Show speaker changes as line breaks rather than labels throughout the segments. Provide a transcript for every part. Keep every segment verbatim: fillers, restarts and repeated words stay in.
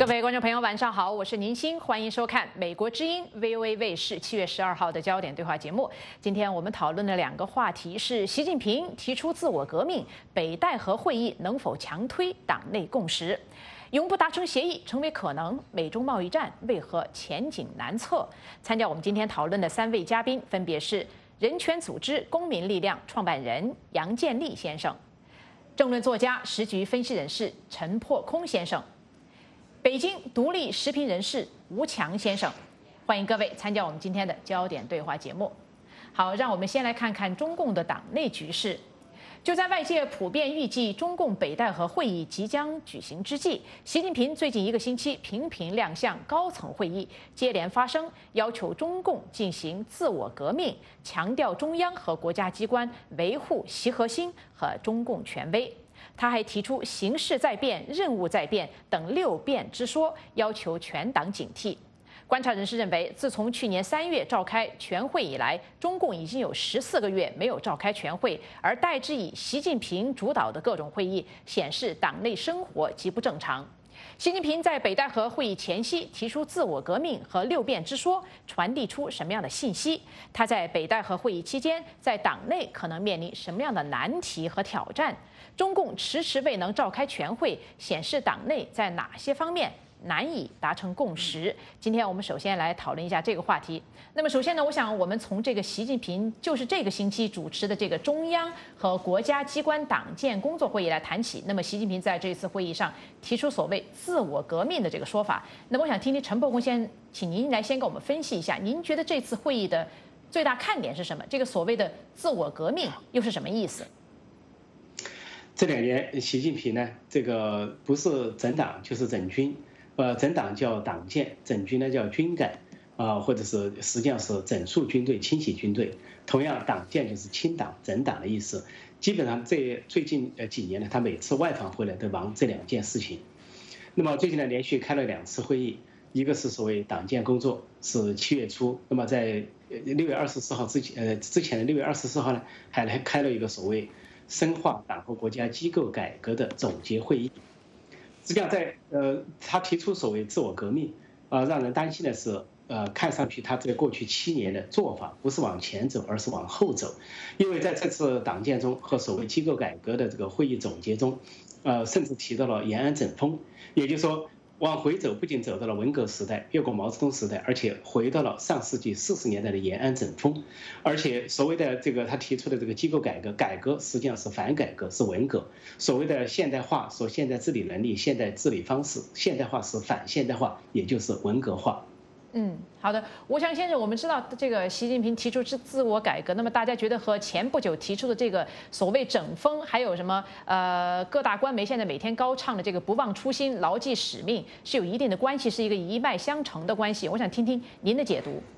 各位观众朋友，晚上好，我是宁欣，欢迎收看美国之音 V O A 卫视七月十二号的焦点对话节目。今天我们讨论的两个话题是：习近平提出自我革命，北戴河会议能否强推党内共识？永不达成协议成为可能，美中贸易战为何前景难测？参加我们今天讨论的三位嘉宾分别是人权组织公民力量创办人杨建立先生，政论作家、时局分析人士陈破空先生，北京独立时评人士吴强先生。欢迎各位参加我们今天的焦点对话节目。好，让我们先来看看中共的党内局势。就在外界普遍预计中共北戴河会议即将举行之际，习近平最近一个星期频频亮相高层会议，接连发声，要求中共进行自我革命，强调中央和国家机关维护习核心和中共权威。他还提出形势在变、任务在变等六变之说，要求全党警惕。观察人士认为，自从去年三月召开全会以来，中共已经有十四个月没有召开全会，而代之以习近平主导的各种会议，显示党内生活极不正常。习近平在北戴河会议前夕提出自我革命和六变之说，传递出什么样的信息？他在北戴河会议期间，在党内可能面临什么样的难题和挑战？中共迟迟未能召开全会，显示党内在哪些方面难以达成共识？今天我们首先来讨论一下这个话题。那么首先呢，我想我们从这个习近平就是这个星期主持的这个中央和国家机关党建工作会议来谈起。那么习近平在这次会议上提出所谓自我革命的这个说法。那么我想听听陈伯公先，请您来先给我们分析一下，您觉得这次会议的最大看点是什么？这个所谓的自我革命又是什么意思？
这两年，习近平呢，这个不是整党就是整军。呃，整党叫党建，整军呢叫军改，啊、呃，或者是实际上是整肃军队、清洗军队。同样，党建就是清党、整党的意思。基本上这最近呃几年呢，他每次外访回来都忙这两件事情。那么最近呢，连续开了两次会议，一个是所谓党建工作，是七月初。那么在六月二十四号之前，呃，之前的六月二十四号呢，还来开了一个所谓深化党和国家机构改革的总结会议。实际上在，在呃，他提出所谓自我革命，啊、呃，让人担心的是，呃，看上去他在过去七年的做法不是往前走，而是往后走，因为在这次党建中和所谓机构改革的这个会议总结中，呃，甚至提到了延安整风，也就是说，往回走不仅走到了文革时代，越过毛泽东时代，而且回到了上世纪四十年代的延安整风，而且所谓的这个他提出的这个机构改革，改革实际上是反改革，是文革。所谓的现代化，说现代治理能力、现代治理方式，现代化是反现代化，也就是文革化。
嗯，好的，吴强先生，我们知道这个习近平提出是自我改革，那么大家觉得和前不久提出的这个所谓整风，还有什么呃各大官媒现在每天高唱的这个不忘初心、牢记使命，是有一定的关系，是一个一脉相承的关系。我想听听您的解读。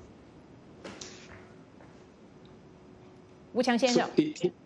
吴强先生。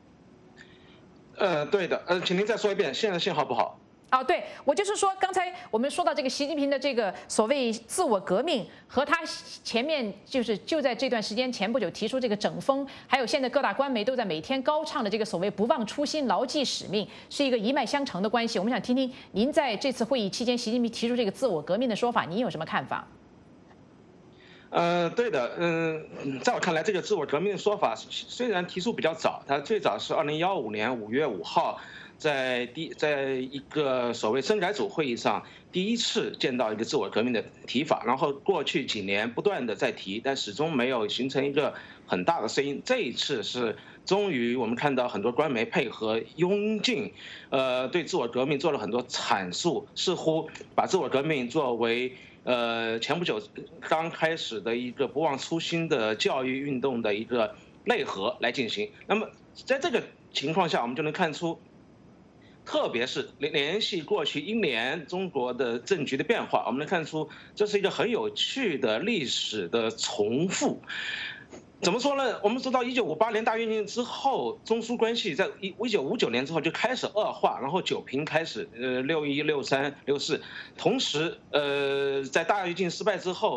呃，对的，呃，请您再说一遍，现在信号不好。
哦，对，我就是说，刚才我们说到这个习近平的这个所谓自我革命，和他前面就是就在这段时间前不久提出这个整风，还有现在各大官媒都在每天高唱的这个所谓不忘初心、牢记使命，是一个一脉相承的关系。我们想听听您在这次会议期间，习近平提出这个自我革命的说法，您有什么看法？
呃，对的，嗯，在我看来，这个自我革命的说法虽然提出比较早，它最早是二零幺五年五月五号。在第在一个所谓政改组会议上，第一次见到一个自我革命的提法，然后过去几年不断的在提，但始终没有形成一个很大的声音。这一次是终于我们看到很多官媒配合拥进，呃，对自我革命做了很多阐述，似乎把自我革命作为呃前不久刚开始的一个不忘初心的教育运动的一个内核来进行。那么在这个情况下，我们就能看出。特别是联系过去一年中国的政局的变化，我们能看出这是一个很有趣的历史的重复。怎么说呢？我们知道，一九五八年大跃进之后，中苏关系在一一九五九年之后就开始恶化，然后九平开始，呃，六一、六三、六四。同时，呃，在大跃进失败之后，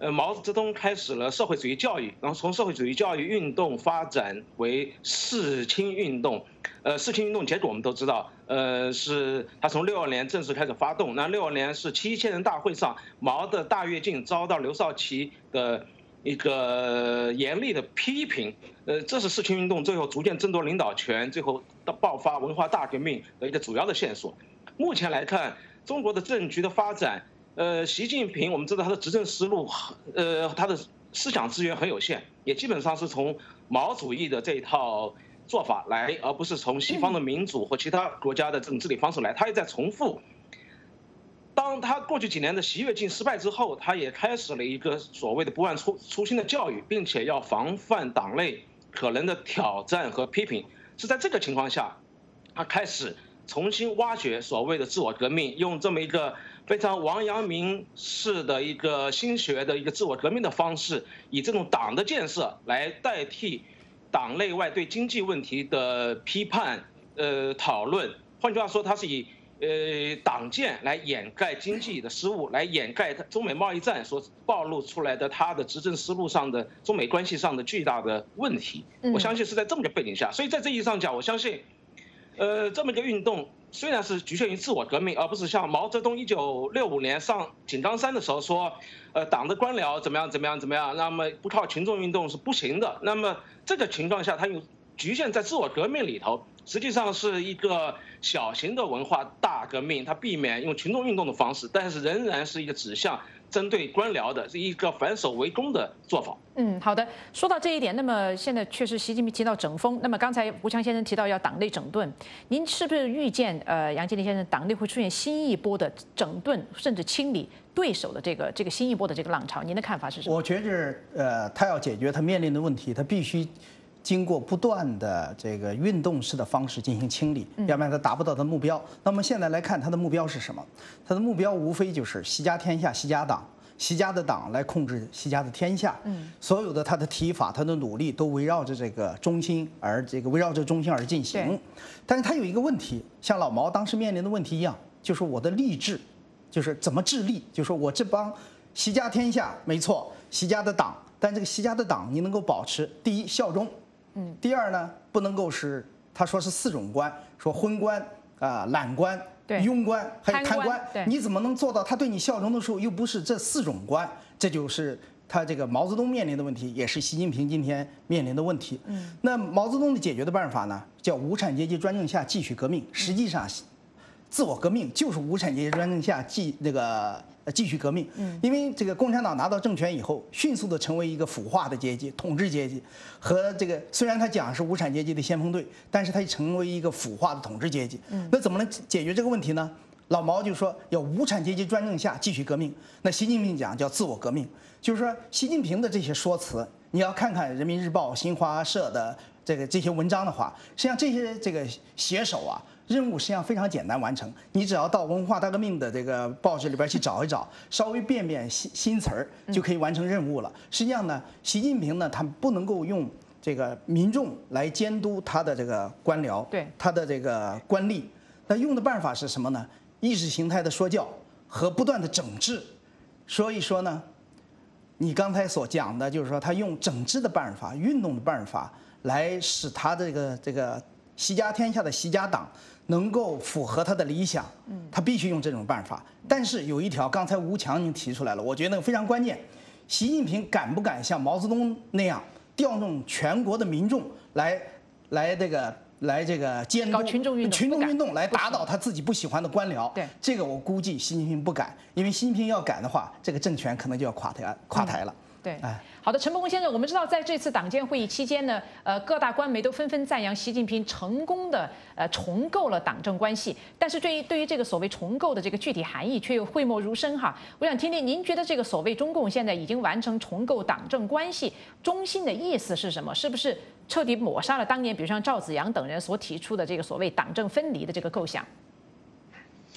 呃，毛泽东开始了社会主义教育，然后从社会主义教育运动发展为四清运动。呃，四清运动结果我们都知道，呃，是他从六二年正式开始发动。那六二年是七千人大会上，毛的大跃进遭到刘少奇的一个严厉的批评。呃，这是四清运动最后逐渐争夺领导权，最后到爆发文化大革命的一个主要的线索。目前来看，中国的政局的发展。呃，习近平我们知道他的执政思路，呃，他的思想资源很有限，也基本上是从毛主义的这一套做法来，而不是从西方的民主或其他国家的这种治理方式来。他也在重复。当他过去几年的习跃进失败之后，他也开始了一个所谓的不忘初初心的教育，并且要防范党内可能的挑战和批评。是在这个情况下，他开始重新挖掘所谓的自我革命，用这么一个非常王阳明式的一个新学的一个自我革命的方式，以这种党的建设来代替党内外对经济问题的批判、呃讨论。换句话说，它是以呃党建来掩盖经济的失误，来掩盖中美贸易战所暴露出来的他的执政思路上的中美关系上的巨大的问题。我相信是在这么个背景下，所以在这意义上讲，我相信，呃，这么一个运动。虽然是局限于自我革命，而不是像毛泽东一九六五年上井冈山的时候说，呃，党的官僚怎么样怎么样怎么样，那么不靠群众运动是不行的。那么这个情况下，它又局限在自我革命里头，实际上是一个小型的文化大革命，它避免用群众运动的方式，但是仍然是一个指向针对官僚的，是一个反守为攻的做法。
嗯，好的。说到这一点，那么现在确实习近平提到整风，那么刚才吴强先生提到要党内整顿，您是不是预见呃杨洁篪先生党内会出现新一波的整顿，甚至清理对手的这个这个新一波的这个浪潮？您的看法是什么？
我觉着呃，他要解决他面临的问题，他必须经过不断的这个运动式的方式进行清理，要不然他达不到他的目标。那么现在来看，他的目标是什么？他的目标无非就是习家天下，习家党。习家的党来控制习家的天下，嗯，所有的他的提法、他的努力都围绕着这个中心而这个围绕着中心而进行。但是他有一个问题，像老毛当时面临的问题一样，就是我的吏治，就是怎么治吏，就是说我这帮习家天下没错，习家的党，但这个习家的党你能够保持第一效忠，嗯，第二呢不能够是他说是四种官，说昏官啊、懒官。庸官还有贪官，你怎么能做到他对你效忠的时候又不是这四种官？这就是他这个毛泽东面临的问题，也是习近平今天面临的问题。嗯，那毛泽东的解决的办法呢，叫无产阶级专政下继续革命。实际上，自我革命就是无产阶级专政下继那个继续革命。嗯，因为这个共产党拿到政权以后，迅速的成为一个腐化的阶级、统治阶级，和这个虽然他讲是无产阶级的先锋队，但是他成为一个腐化的统治阶级。嗯，那怎么能解决这个问题呢？老毛就说要无产阶级专政下继续革命。那习近平讲叫自我革命，就是说习近平的这些说辞，你要看看人民日报、新华社的这个这些文章的话，实际上这些这个写手啊。任务实际上非常简单完成，你只要到文化大革命的这个报纸里边去找一找，稍微变变新新词儿，就可以完成任务了。实际上呢，习近平呢，他不能够用这个民众来监督他的这个官僚，对他的这个官吏，那用的办法是什么呢？意识形态的说教和不断的整治。所以说呢，你刚才所讲的就是说，他用整治的办法、运动的办法来使他这个这个习家天下的习家党能够符合他的理想，他必须用这种办法。但是有一条，刚才吴强已经提出来了，我觉得那个非常关键。习近平敢不敢像毛泽东那样调动全国的民众来来这个来这个监督
群众运动，
群众运动来打倒他自己不喜欢的官僚？对，这个我估计习近平不敢，因为习近平要敢的话，这个政权可能就要垮台垮台了。
对，好的，陈伯公先生，我们知道在这次党建会议期间呢，呃，各大官媒都纷纷赞扬习近平成功的呃重构了党政关系，但是对于对于这个所谓重构的这个具体含义，却又讳莫如深哈。我想听听您觉得这个所谓中共现在已经完成重构党政关系，中心的意思是什么？是不是彻底抹杀了当年比如像赵紫阳等人所提出的这个所谓党政分离的这个构想？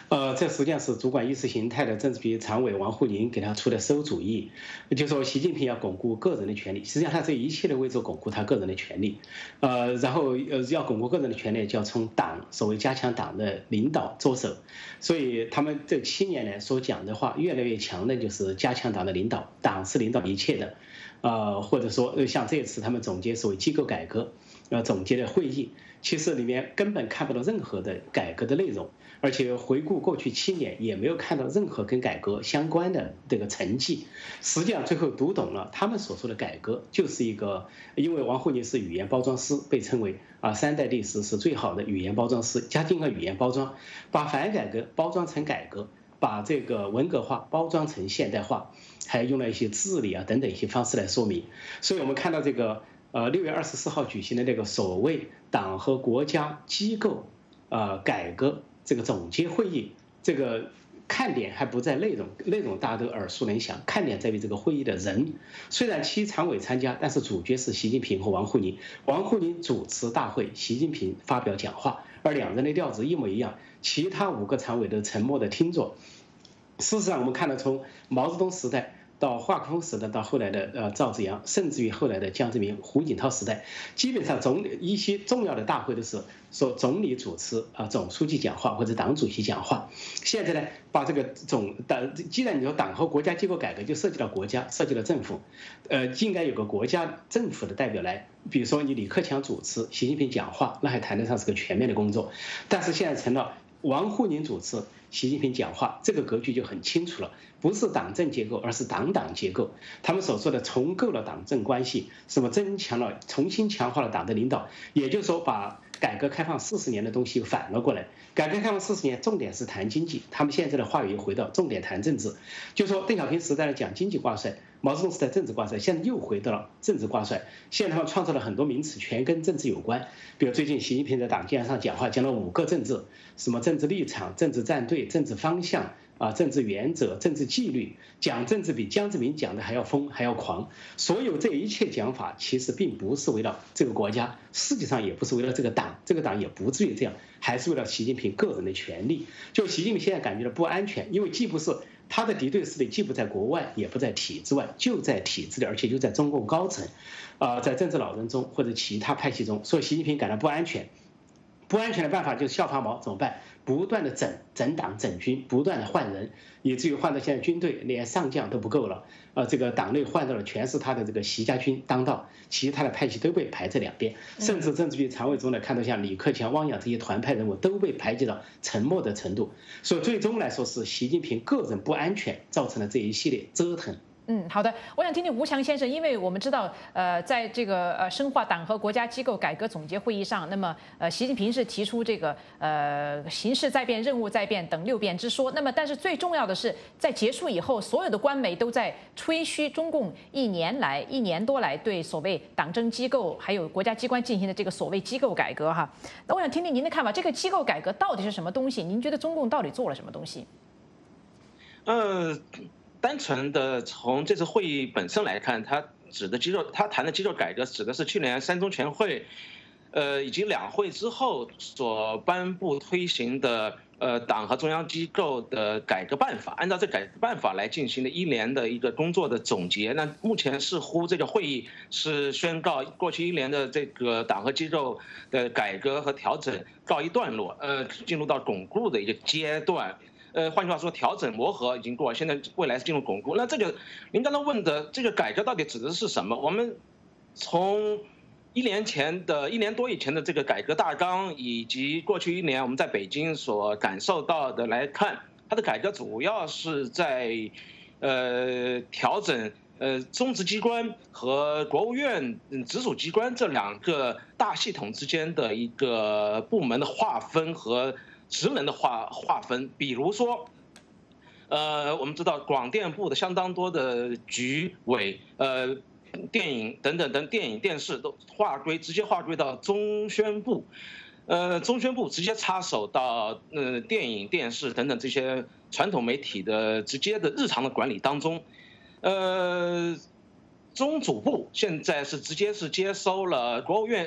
呃，这实际上是主管意识形态的政治局常委王沪宁给他出的馊主意，就说习近平要巩固个人的权利，实际上他这一切的为着巩固他个人的权利，呃，然后呃要巩固个人的权利，就要从党所谓加强党的领导着手，所以他们这七年来所讲的话越来越强的就是加强党的领导，党是领导一切的，呃，或者说像这次他们总结所谓机构改革，呃，总结的会议，其实里面根本看不到任何的改革的内容。而且回顾过去七年，也没有看到任何跟改革相关的这个成绩。实际上，最后读懂了他们所说的改革，就是一个，因为王沪宁是语言包装师，被称为啊三代历史是最好的语言包装师，加进了语言包装，把反改革包装成改革，把这个文革化包装成现代化，还用了一些治理啊等等一些方式来说明。所以我们看到这个呃六月二十四号举行的那个所谓党和国家机构呃改革这个总结会议，这个看点还不在内容，内容大家都耳熟能详，看点在于这个会议的人。虽然七常委参加，但是主角是习近平和王沪宁。王沪宁主持大会，习近平发表讲话，而两人的调子一模一样，其他五个常委都沉默的听着。事实上，我们看到从毛泽东时代到华国锋时代，到后来的呃赵紫阳，甚至于后来的江泽民、胡锦涛时代，基本上总理一些重要的大会都是说总理主持啊，总书记讲话或者党主席讲话。现在呢，把这个总党，既然你说党和国家机构改革，就涉及到国家，涉及到政府，呃，应该有个国家政府的代表来，比如说你李克强主持，习近平讲话，那还谈得上是个全面的工作。但是现在成了王沪宁主持，习近平讲话，这个格局就很清楚了，不是党政结构，而是党党结构。他们所说的重构了党政关系，什么增强了、重新强化了党的领导，也就是说把改革开放四十年的东西反了过来。改革开放四十年，重点是谈经济，他们现在的话语又回到重点谈政治，就说邓小平时代的讲经济挂帅，毛泽东时代政治挂帅，现在又回到了政治挂帅。现在他们创造了很多名词，全跟政治有关。比如最近习近平在党建上讲话，讲了五个政治，什么政治立场、政治站队、政治方向啊、政治原则、政治纪律，讲政治比江泽民讲的还要疯还要狂。所有这一切讲法，其实并不是为了这个国家，实际上也不是为了这个党，这个党也不至于这样，还是为了习近平个人的权利。就习近平现在感觉到不安全，因为既不是他的敌对势力，既不在国外，也不在体制外，就在体制里，而且就在中共高层，啊、呃，在政治老人中或者其他派系中，所以习近平感到不安全。不安全的办法就是效仿毛，怎么办？不断的整整党整军，不断的换人，以至于换到现在军队连上将都不够了。呃，这个党内换到了全是他的这个习家军当道，其他的派系都被排在两边，甚至政治局常委中呢，看到像李克强、汪洋这些团派人物都被排挤到沉默的程度。所以最终来说是习近平个人不安全造成了这一系列折腾。
嗯，好的，我想听听吴强先生，因为我们知道，呃，在这个呃深化党和国家机构改革总结会议上，那么呃，习近平是提出这个呃形势在变、任务在变等六变之说。那么，但是最重要的是，在结束以后，所有的官媒都在吹嘘中共一年来、一年多来对所谓党政机构还有国家机关进行的这个所谓机构改革哈。那我想听听您的看法，这个机构改革到底是什么东西？您觉得中共到底做了什么东西？
呃。单纯的从这次会议本身来看，他指的机构，他谈的机构改革指的是去年三中全会，呃以及两会之后所颁布推行的呃党和中央机构的改革办法，按照这改革办法来进行的一年的一个工作的总结。那目前似乎这个会议是宣告过去一年的这个党和机构的改革和调整告一段落，呃进入到巩固的一个阶段。呃，换句话说，调整磨合已经过，现在未来是进入巩固。那这个您刚才问的这个改革到底指的是什么？我们从一年前的一年多以前的这个改革大纲，以及过去一年我们在北京所感受到的来看，它的改革主要是在呃调整呃中执机关和国务院直属机关这两个大系统之间的一个部门的划分和职能的划划分。比如说，呃，我们知道广电部的相当多的局委，呃，电影等等等电影电视都划归直接划归到中宣部，呃，中宣部直接插手到呃电影电视等等这些传统媒体的直接的日常的管理当中，呃，中组部现在是直接是接收了国务院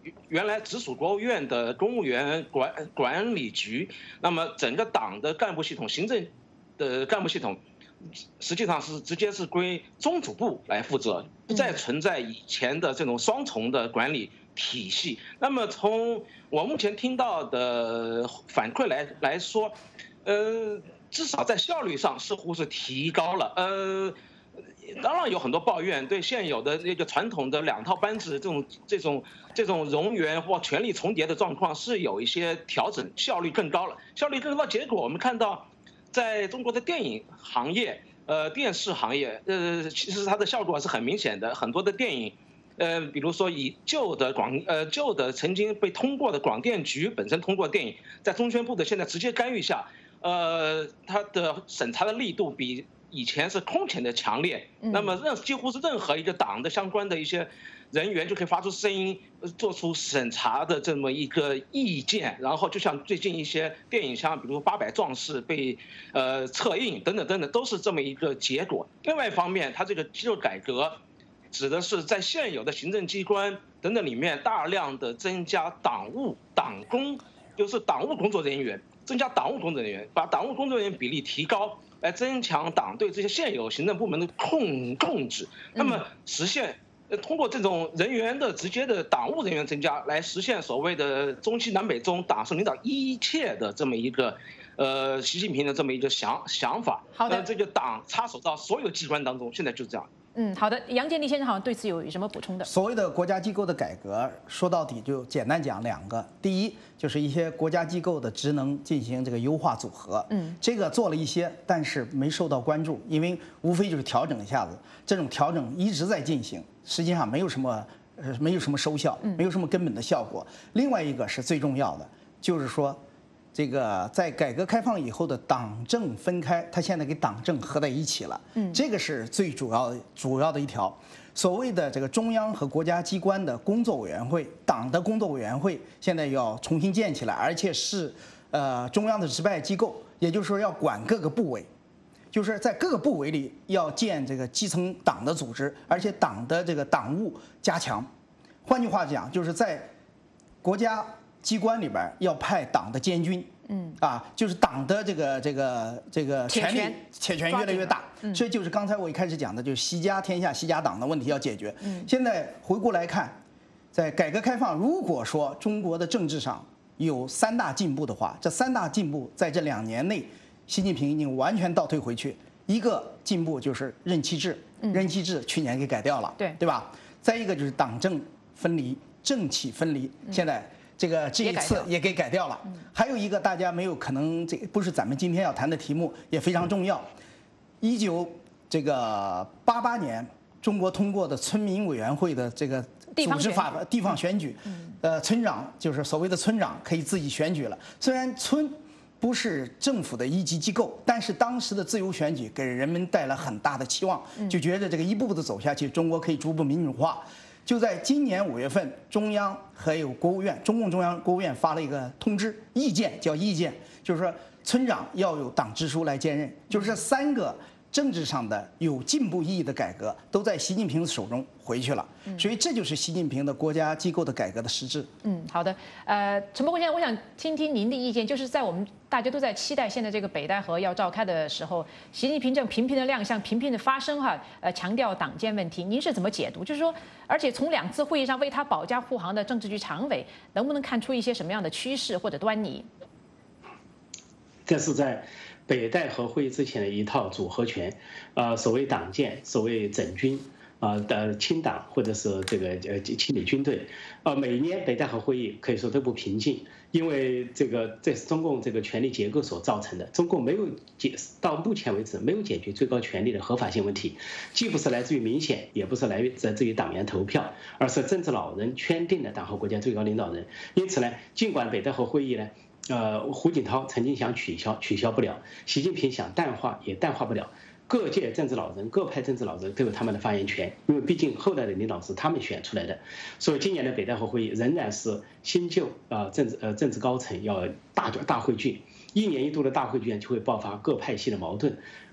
原来直属国务院的公务员管管理局，那么整个党的干部系统、行政的干部系统，实际上是直接是归中组部来负责，不再存在以前的这种双重的管理体系。那么从我目前听到的反馈来来说，呃，至少在效率上似乎是提高了，呃。当然有很多抱怨，对现有的那个传统的两套班子这种这种这种冗员或权力重叠的状况是有一些调整，效率更高了。效率更高，结果我们看到，在中国的电影行业、呃电视行业，呃其实它的效果是很明显的。很多的电影，呃比如说以旧的广呃旧的曾经被通过的广电局本身通过电影，在中宣部的现在直接干预下，呃它的审查的力度比以前是空前的强烈，那么任几乎是任何一个党的相关的一些人员就可以发出声音，做出审查的这么一个意见。然后就像最近一些电影，像比如《八百壮士》被呃撤映等等等等，都是这么一个结果。另外一方面，它这个机构改革指的是在现有的行政机关等等里面大量的增加党务、党工，就是党务工作人员，增加党务工作人员，把党务工作人员比例提高。来增强党对这些现有行政部门的控控制，那么实现呃通过这种人员的直接的党务人员增加，来实现所谓的中西南北中党是领导一切的这么一个，呃，习近平的这么一个想想法。
好的，
这个党插手到所有机关当中，现在就这样。
嗯，好的，杨建立先生好像对此有什么补充的？
所谓的国家机构的改革，说到底就简单讲两个，第一就是一些国家机构的职能进行这个优化组合，嗯，这个做了一些，但是没受到关注，因为无非就是调整一下子，这种调整一直在进行，实际上没有什么呃没有什么收效，没有什么根本的效果。另外一个是最重要的，就是说。这个在改革开放以后的党政分开，它现在给党政合在一起了，嗯，这个是最主要主要的一条。所谓的这个中央和国家机关的工作委员会，党的工作委员会现在要重新建起来，而且是呃中央的直派机构，也就是说要管各个部委，就是在各个部委里要建这个基层党的组织，而且党的这个党务加强。换句话讲，就是在国家机关里边要派党的监军，嗯啊，就是党的这个这个这个权力铁拳越来越大，嗯，这就是刚才我一开始讲的，就是习家天下习家党的问题要解决。嗯，现在回过来看，在改革开放，如果说中国的政治上有三大进步的话，这三大进步在这两年内，习近平已经完全倒退回去。一个进步就是任期制，任期制去年给改掉了，
对
对吧？再一个就是党政分离，政企分离，现在。这个这一次也给改掉了，还有一个大家没有可能，这不是咱们今天要谈的题目，也非常重要。一九这个八八年，中国通过的村民委员会的这个组织法地方选举，呃，村长就是所谓的村长可以自己选举了。虽然村不是政府的一级机构，但是当时的自由选举给人们带来很大的期望，就觉得这个一步步的走下去，中国可以逐步民主化。就在今年五月份，中央还有国务院，中共中央国务院发了一个通知，意见叫意见，就是说村长要有党支书来兼任，就是这三个政治上的有进步意义的改革都在习近平手中回去了，所以这就是习近平的国家机构的改革的实质。
嗯，好的，呃，陈伯坤先生，我想听听您的意见，就是在我们大家都在期待现在这个北戴河要召开的时候，习近平正频频的亮相，频频的发声哈，呃，强调党建问题，您是怎么解读？就是说，而且从两次会议上为他保驾护航的政治局常委，能不能看出一些什么样的趋势或者端倪？
这是在北戴河会议之前的一套组合拳，呃，所谓党建，所谓整军，啊的清党或者是这个呃清理军队，呃，每年北戴河会议可以说都不平静，因为这个这是中共这个权力结构所造成的，中共没有解到目前为止没有解决最高权力的合法性问题，既不是来自于民选，也不是来自于党员投票，而是政治老人圈定的党和国家最高领导人。因此呢，尽管北戴河会议呢。呃，胡锦涛曾经想取消，取消不了；习近平想淡化，也淡化不了。各界政治老人、各派政治老人都有他们的发言权，因为毕竟后来的领导是他们选出来的。所以今年的北戴河会议仍然是新旧啊、呃、政治呃政治高层要大大汇聚，一年一度的大汇聚就会爆发各派系的矛盾。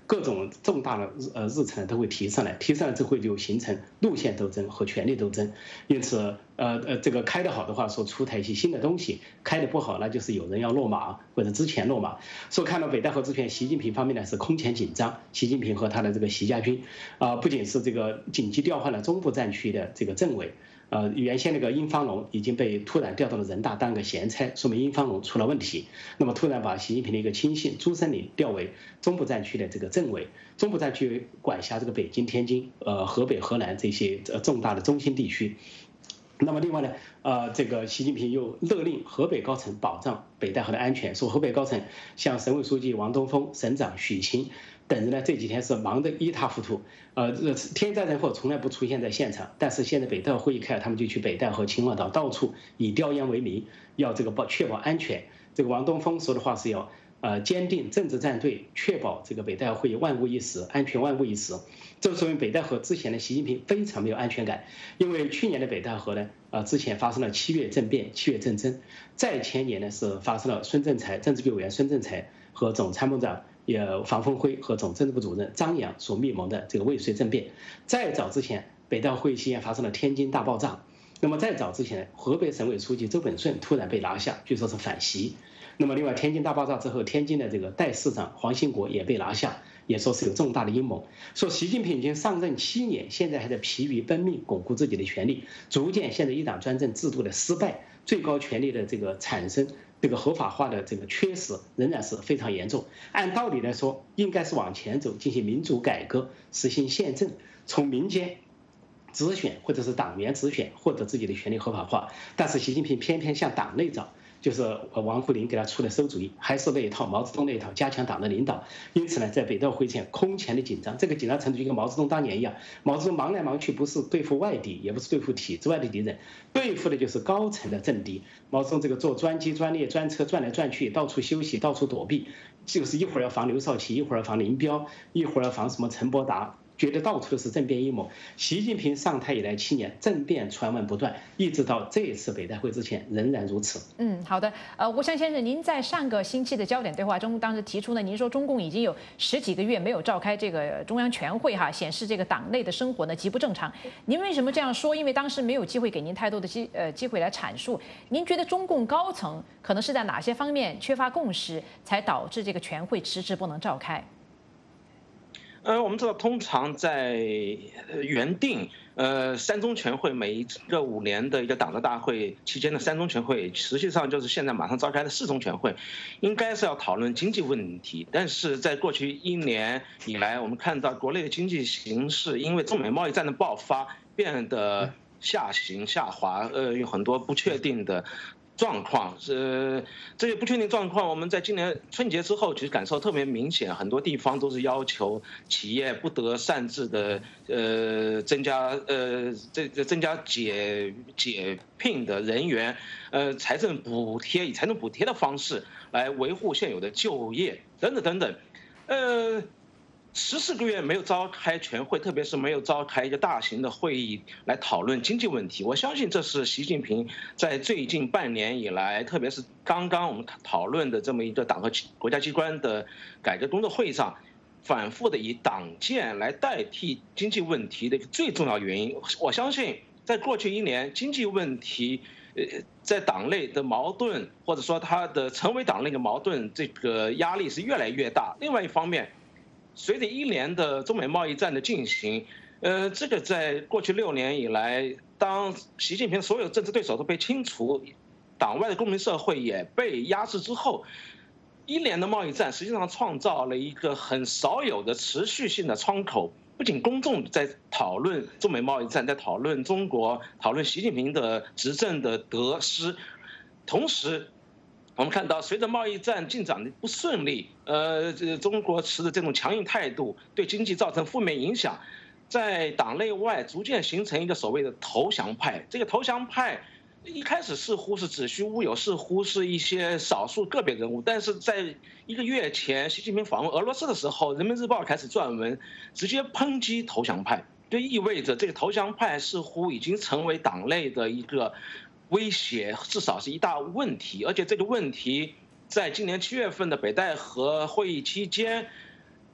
各种重大的呃日程都会提上来，提上来之后就形成路线斗争和权力斗争。因此，呃呃，这个开得好的话，说出台一些新的东西；开得不好，那就是有人要落马或者之前落马。说看到北戴河之前，习近平方面呢是空前紧张，习近平和他的这个习家军，啊、呃，不仅是这个紧急调换了中部战区的这个政委。呃，原先那个殷方龙已经被突然调到了人大当个闲差，说明殷方龙出了问题。那么突然把习近平的一个亲信朱森林调为中部战区的这个政委，中部战区管辖这个北京、天津、呃河北、河南这些呃重大的中心地区。那么另外呢，呃，这个习近平又勒令河北高层保障北戴河的安全，说河北高层像省委书记王东峰、省长许晴等人呢，这几天是忙得一塌糊涂。呃，天灾人祸从来不出现在现场，但是现在北戴河会议开了，他们就去北戴河、秦皇岛到处以调研为名，要这个保确保安全。这个王东峰说的话是要呃坚定政治站队，确保这个北戴河会议万无一失，安全万无一失。这说明北戴河之前的习近平非常没有安全感，因为去年的北戴河呢，呃，之前发生了七月政变、七月政争，再前年呢是发生了孙政才政治局委员孙政才和总参谋长也房峰辉和总政治部主任张扬所密谋的这个未遂政变，再早之前北戴河会议期间发生了天津大爆炸，那么再早之前河北省委书记周本顺突然被拿下，据说是反袭。那么另外天津大爆炸之后，天津的这个代市长黄兴国也被拿下，也说是有重大的阴谋。说习近平已经上任七年，现在还在疲于奔命巩固自己的权力，逐渐现在一党专政制度的失败，最高权力的这个产生，这个合法化的这个缺失仍然是非常严重。按道理来说，应该是往前走，进行民主改革，实行宪政，从民间直选或者是党员直选获得自己的权利合法化。但是习近平偏偏向党内找，就是王沪宁给他出的馊主意，还是那一套毛泽东那一套，加强党的领导。因此呢，在北戴河会前空前的紧张，这个紧张程度就跟毛泽东当年一样。毛泽东忙来忙去，不是对付外敌，也不是对付体制外的敌人，对付的就是高层的政敌。毛泽东这个坐专机、专列、专车转来转去，到处休息，到处躲避，就是一会儿要防刘少奇，一会儿要防林彪，一会儿要防什么陈伯达。觉得到处都是政变阴谋。习近平上台以来七年，政变传闻不断，一直到这一次北戴会之前仍然如此。
嗯，好的。呃，吴翔先生，您在上个星期的焦点对话中，当时提出呢，您说中共已经有十几个月没有召开这个中央全会哈，显示这个党内的生活呢极不正常。您为什么这样说？因为当时没有机会给您太多的机呃机会来阐述。您觉得中共高层可能是在哪些方面缺乏共识，才导致这个全会迟迟不能召开？
呃，我们知道，通常在原定呃三中全会每一个五年的一个党的大会期间的三中全会，实际上就是现在马上召开的四中全会，应该是要讨论经济问题。但是在过去一年以来，我们看到国内的经济形势因为中美贸易战的爆发变得下行下滑，呃，有很多不确定的状况。是这些不确定状况，我们在今年春节之后其实感受特别明显，很多地方都是要求企业不得擅自的呃增加呃这这增加解解聘的人员，呃财政补贴以财政补贴的方式来维护现有的就业等等等等，呃。十四个月没有召开全会，特别是没有召开一个大型的会议来讨论经济问题，我相信这是习近平在最近半年以来，特别是刚刚我们讨论的这么一个党和国家机关的改革工作会议上，反复的以党建来代替经济问题的一个最重要原因。我相信在过去一年，经济问题呃在党内的矛盾，或者说它的成为党内的矛盾，这个压力是越来越大。另外一方面，随着一年的中美贸易战的进行，呃，这个在过去六年以来，当习近平所有政治对手都被清除，党外的公民社会也被压制之后，一年的贸易战实际上创造了一个很少有的持续性的窗口。不仅公众在讨论中美贸易战，在讨论中国，讨论习近平的执政的得失，同时，我们看到，随着贸易战进展的不顺利，呃，中国持的这种强硬态度对经济造成负面影响，在党内外逐渐形成一个所谓的投降派。这个投降派一开始似乎是子虚乌有，似乎是一些少数个别人物，但是在一个月前，习近平访问俄罗斯的时候，《人民日报》开始撰文，直接抨击投降派，就意味着这个投降派似乎已经成为党内的一个威胁，至少是一大问题。而且这个问题在今年七月份的北戴河会议期间，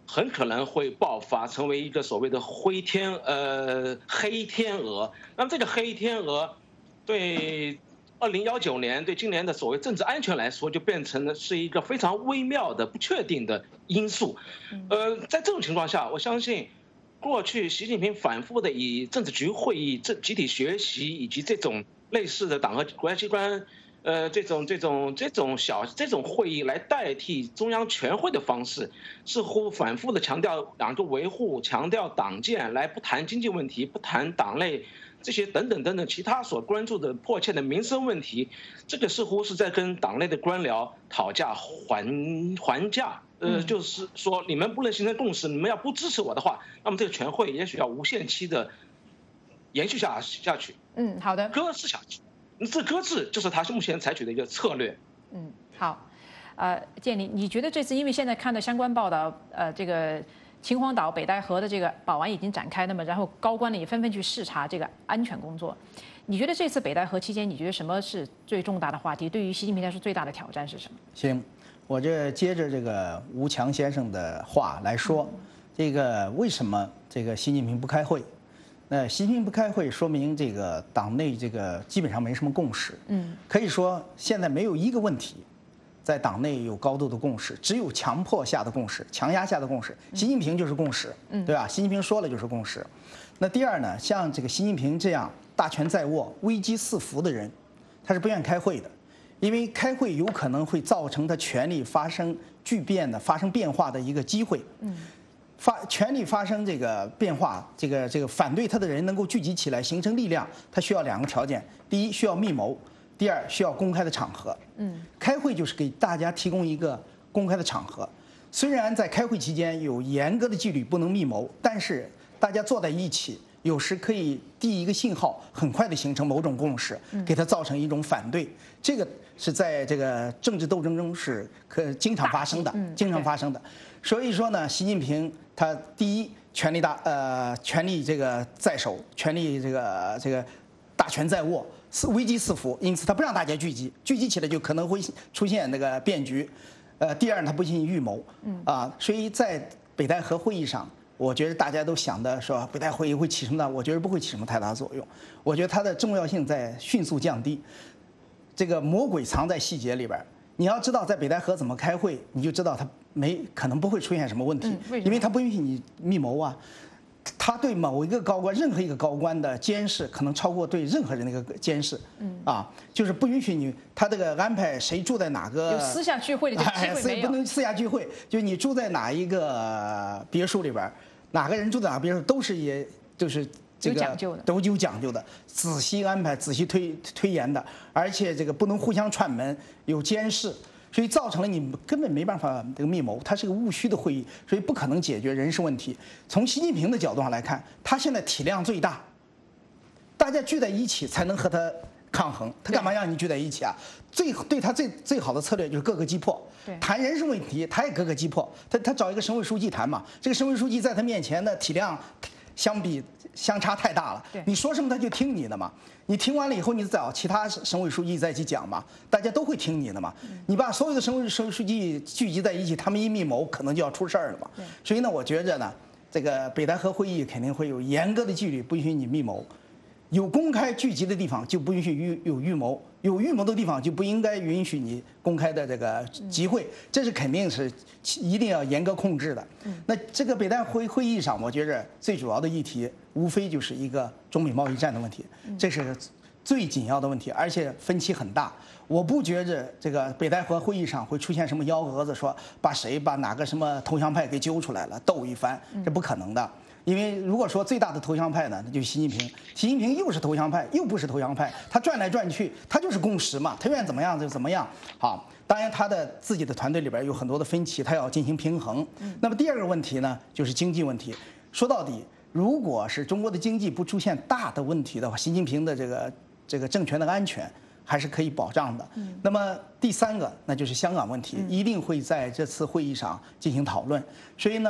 很可能会爆发，成为一个所谓的灰天呃黑天鹅。那么这个黑天鹅对二零幺九年对今年的所谓政治安全来说，就变成了是一个非常微妙的不确定的因素。呃，在这种情况下，我相信过去习近平反复的以政治局会议、这集体学习以及这种类似的党和国家机关。呃，这种这种这种小这种会议来代替中央全会的方式，似乎反复的强调两个维护，强调党建，来不谈经济问题，不谈党内这些等等等等其他所关注的迫切的民生问题，这个似乎是在跟党内的官僚讨价还还价。呃，就是说你们不能形成共识，你们要不支持我的话，那么这个全会也许要无限期的延续下下去。
嗯，好的，
搁置下去。这搁置就是他目前采取的一个策略。
嗯，好，呃，建林，你觉得这次因为现在看的相关报道，呃，这个秦皇岛北戴河的这个保安已经展开，那么然后高官呢也纷纷去视察这个安全工作，你觉得这次北戴河期间，你觉得什么是最重大的话题？对于习近平来说，最大的挑战是什么？
行，我这接着这个吴强先生的话来说，这个为什么这个习近平不开会？那习近平不开会，说明这个党内这个基本上没什么共识。嗯，可以说现在没有一个问题，在党内有高度的共识，只有强迫下的共识、强压下的共识。习近平就是共识，对吧？习近平说了就是共识。那第二呢，像这个习近平这样大权在握、危机四伏的人，他是不愿意开会的，因为开会有可能会造成他权力发生巨变的、发生变化的一个机会。嗯。发权力发生这个变化，这个这个反对他的人能够聚集起来形成力量，他需要两个条件：第一，需要密谋；第二，需要公开的场合。嗯，开会就是给大家提供一个公开的场合。虽然在开会期间有严格的纪律，不能密谋，但是大家坐在一起，有时可以递一个信号，很快的形成某种共识，给它造成一种反对。这个是在这个政治斗争中是可经常发生的，经常发生的。所以说呢，习近平他第一权力大呃权力这个在手，权力这个这个大权在握，是危机四伏，因此他不让大家聚集，聚集起来就可能会出现那个变局。呃，第二他不进行预谋，啊，所以在北戴河会议上，我觉得大家都想的说北戴河会议会起什么呢？我觉得不会起什么太大作用。我觉得它的重要性在迅速降低。这个魔鬼藏在细节里边。你要知道，在北戴河怎么开会，你就知道他没可能不会出现什么问题，因为他不允许你密谋啊。他对某一个高官，任何一个高官的监视，可能超过对任何人的一个监视。嗯啊，就是不允许你他这个安排谁住在哪个
有私下聚会的这个机会没有，
不能私下聚会，就你住在哪一个别墅里边，哪个人住在哪个别墅都是也就是这个
有讲究的，
都有讲究的，仔细安排、仔细推推演的，而且这个不能互相串门，有监视。所以造成了你根本没办法这个密谋，它是个务虚的会议，所以不可能解决人事问题。从习近平的角度上来看，他现在体量最大，大家聚在一起才能和他抗衡。他干嘛让你聚在一起啊？最对他最最好的策略就是各个击破。谈人事问题，他也各个击破。他他找一个省委书记谈嘛，这个省委书记在他面前的体量相比相差太大了。你说什么他就听你的嘛。你听完了以后，你找其他省委书记再去讲嘛，大家都会听你的嘛。你把所有的省委省委书记聚集在一起，他们一密谋，可能就要出事儿了嘛。所以呢，我觉着呢，这个北戴河会议肯定会有严格的纪律，不允许你密谋。有公开聚集的地方就不允许有预谋，有预谋的地方就不应该允许你公开的这个集会，这是肯定是一定要严格控制的。那这个北戴会会议上，我觉着最主要的议题无非就是一个中美贸易战的问题，这是最紧要的问题，而且分歧很大。我不觉着这个北戴河会议上会出现什么幺蛾子，说把谁把哪个什么投降派给揪出来了斗一番，这不可能的。因为如果说最大的投降派呢，那就是习近平。习近平又是投降派，又不是投降派，他转来转去，他就是共识嘛，他愿意怎么样就怎么样。好，当然他的自己的团队里边有很多的分歧，他要进行平衡。那么第二个问题呢，就是经济问题。说到底，如果是中国的经济不出现大的问题的话，习近平的这个这个政权的安全还是可以保障的。那么第三个，那就是香港问题，一定会在这次会议上进行讨论。所以呢。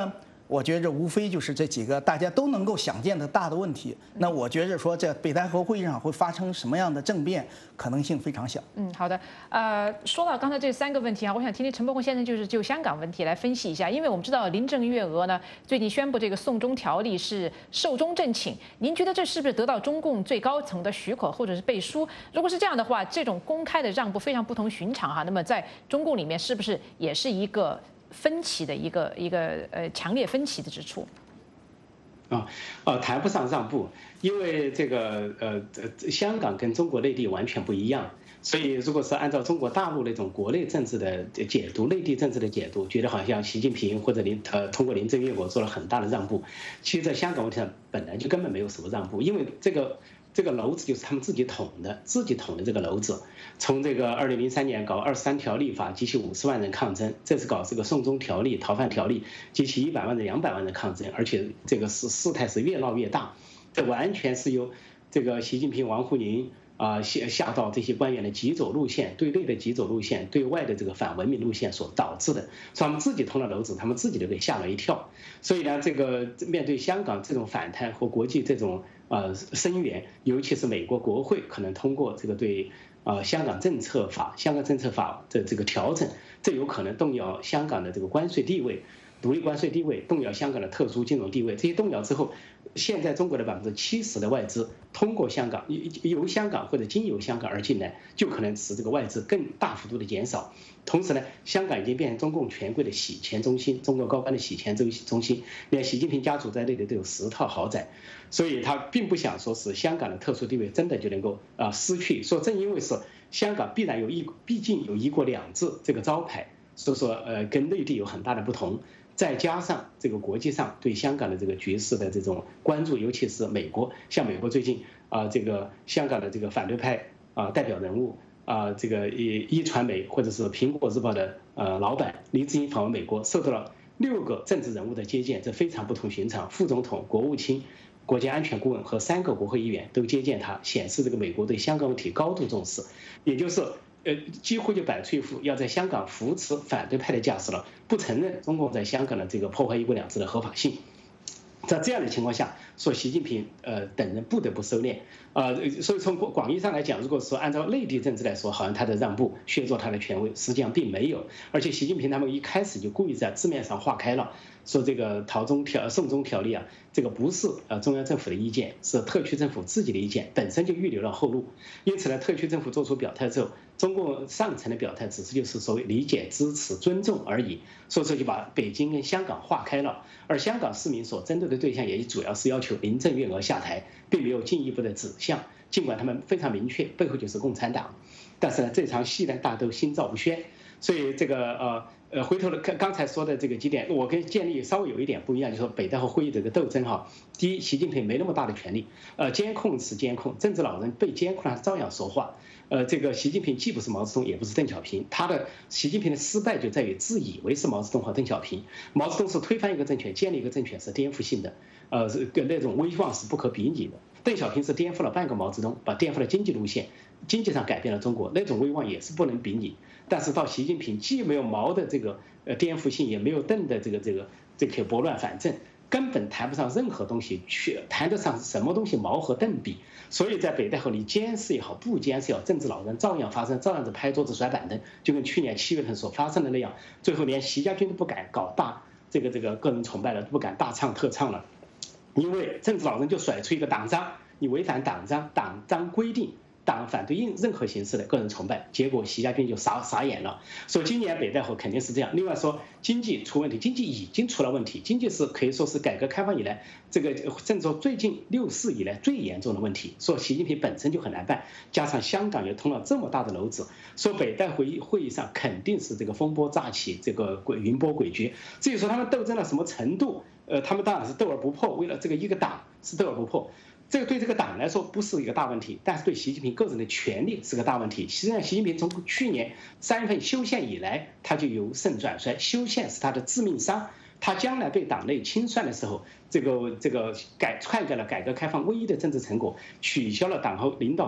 我觉着无非就是这几个大家都能够想见的大的问题。那我觉着说，这北戴河会议上会发生什么样的政变，可能性非常小。
嗯，好的。呃，说到刚才这三个问题啊，我想听听陈伯宏先生就是就香港问题来分析一下，因为我们知道林郑月娥呢最近宣布这个送中条例是寿终正寝，您觉得这是不是得到中共最高层的许可或者是背书？如果是这样的话，这种公开的让步非常不同寻常哈。那么在中共里面是不是也是一个分歧的一个一个呃强烈分歧的之处？
啊，呃，谈不上让步，因为这个呃呃，香港跟中国内地完全不一样，所以如果是按照中国大陆那种国内政治的解读、内地政治的解读，觉得好像习近平或者林呃通过林郑月娥做了很大的让步，其实在香港问题上本来就根本没有什么让步，因为这个。这个篓子就是他们自己捅的，自己捅的这个篓子。从这个二零零三年搞二十三条立法，激起五十万人抗争；这次搞这个送中条例、逃犯条例，激起一百万人、两百万人抗争，而且这个是事态是越闹越大。这完全是由这个习近平、王沪宁啊下下到这些官员的急走路线，对内的急走路线，对外的这个反文明路线所导致的。所以他们自己捅了篓子，他们自己都给吓了一跳。所以呢，这个面对香港这种反弹和国际这种。呃，声援，尤其是美国国会可能通过这个对呃香港政策法、香港政策法的这个调整，这有可能动摇香港的这个关税地位、独立关税地位，动摇香港的特殊金融地位。这些动摇之后，现在中国的百分之七十的外资通过香港、由香港或者经由香港而进来，就可能使这个外资更大幅度的减少。同时呢，香港已经变成中共权贵的洗钱中心，中国高官的洗钱中中心，连习近平家族在内的都有十套豪宅，所以他并不想说是香港的特殊地位真的就能够啊失去。说正因为是香港必然有一，毕竟有一国两制这个招牌，所以说呃跟内地有很大的不同。再加上这个国际上对香港的这个局势的这种关注，尤其是美国，像美国最近啊这个香港的这个反对派啊代表人物。啊，这个一一传媒或者是苹果日报的呃老板黎智英访问美国，受到了六个政治人物的接见，这非常不同寻常。副总统、国务卿、国家安全顾问和三个国会议员都接见他，显示这个美国对香港问题高度重视，也就是呃几乎就摆出一副要在香港扶持反对派的架势了，不承认中共在香港的这个破坏一国两制的合法性。在这样的情况下，说习近平呃等人不得不收敛，呃，所以从广义上来讲，如果说按照内地政治来说，好像他的让步削弱他的权威，实际上并没有。而且习近平他们一开始就故意在字面上划开了，说这个逃中条、送中条例啊，这个不是呃中央政府的意见，是特区政府自己的意见，本身就预留了后路。因此呢，特区政府做出表态之后，中共上层的表态只是就是所谓理解、支持、尊重而已，所以说就把北京跟香港划开了。而香港市民所针对的对象也主要是要求林郑月娥下台，并没有进一步的指向。尽管他们非常明确，背后就是共产党，但是呢，这场戏呢，大家都心照不宣。所以这个呃呃，回头的刚刚才说的这个几点，我跟建立稍微有一点不一样，就是说北戴河会议这个斗争哈，第一，习近平没那么大的权力，呃，监控是监控，政治老人被监控了照样说话。呃，这个习近平既不是毛泽东，也不是邓小平，他的习近平的失败就在于自以为是毛泽东和邓小平。毛泽东是推翻一个政权，建立一个政权是颠覆性的，呃，跟那种威望是不可比拟的。邓小平是颠覆了半个毛泽东，把颠覆了经济路线，经济上改变了中国，那种威望也是不能比拟。但是到习近平既没有毛的这个呃颠覆性，也没有邓的这个这个这个拨乱反正。根本谈不上任何东西，去谈得上什么东西毛和邓比。所以在北戴河里监视也好，不监视也好，政治老人照样发生，照样子拍桌子甩板凳，就跟去年七月份所发生的那样。最后连习家军都不敢搞大这个这个个人崇拜了，都不敢大唱特唱了，因为政治老人就甩出一个党章，你违反党章，党章规定。党反对任任何形式的个人崇拜，结果习家军就傻傻眼了，说今年北戴河肯定是这样。另外说经济出问题，经济已经出了问题，经济是可以说是改革开放以来这个甚至说最近六四以来最严重的问题。说习近平本身就很难办，加上香港又通了这么大的篓子，说北戴会议会议上肯定是这个风波乍起，这个云波诡谲。至于说他们斗争到什么程度，呃，他们当然是斗而不破，为了这个一个党是斗而不破。这个对这个党来说不是一个大问题，但是对习近平个人的权力是个大问题。实际上，习近平从去年三月份修宪以来，他就由盛转衰，修宪是他的致命伤。他将来被党内清算的时候，这个这个改篡改了改革开放唯一的政治成果，取消了党后领导人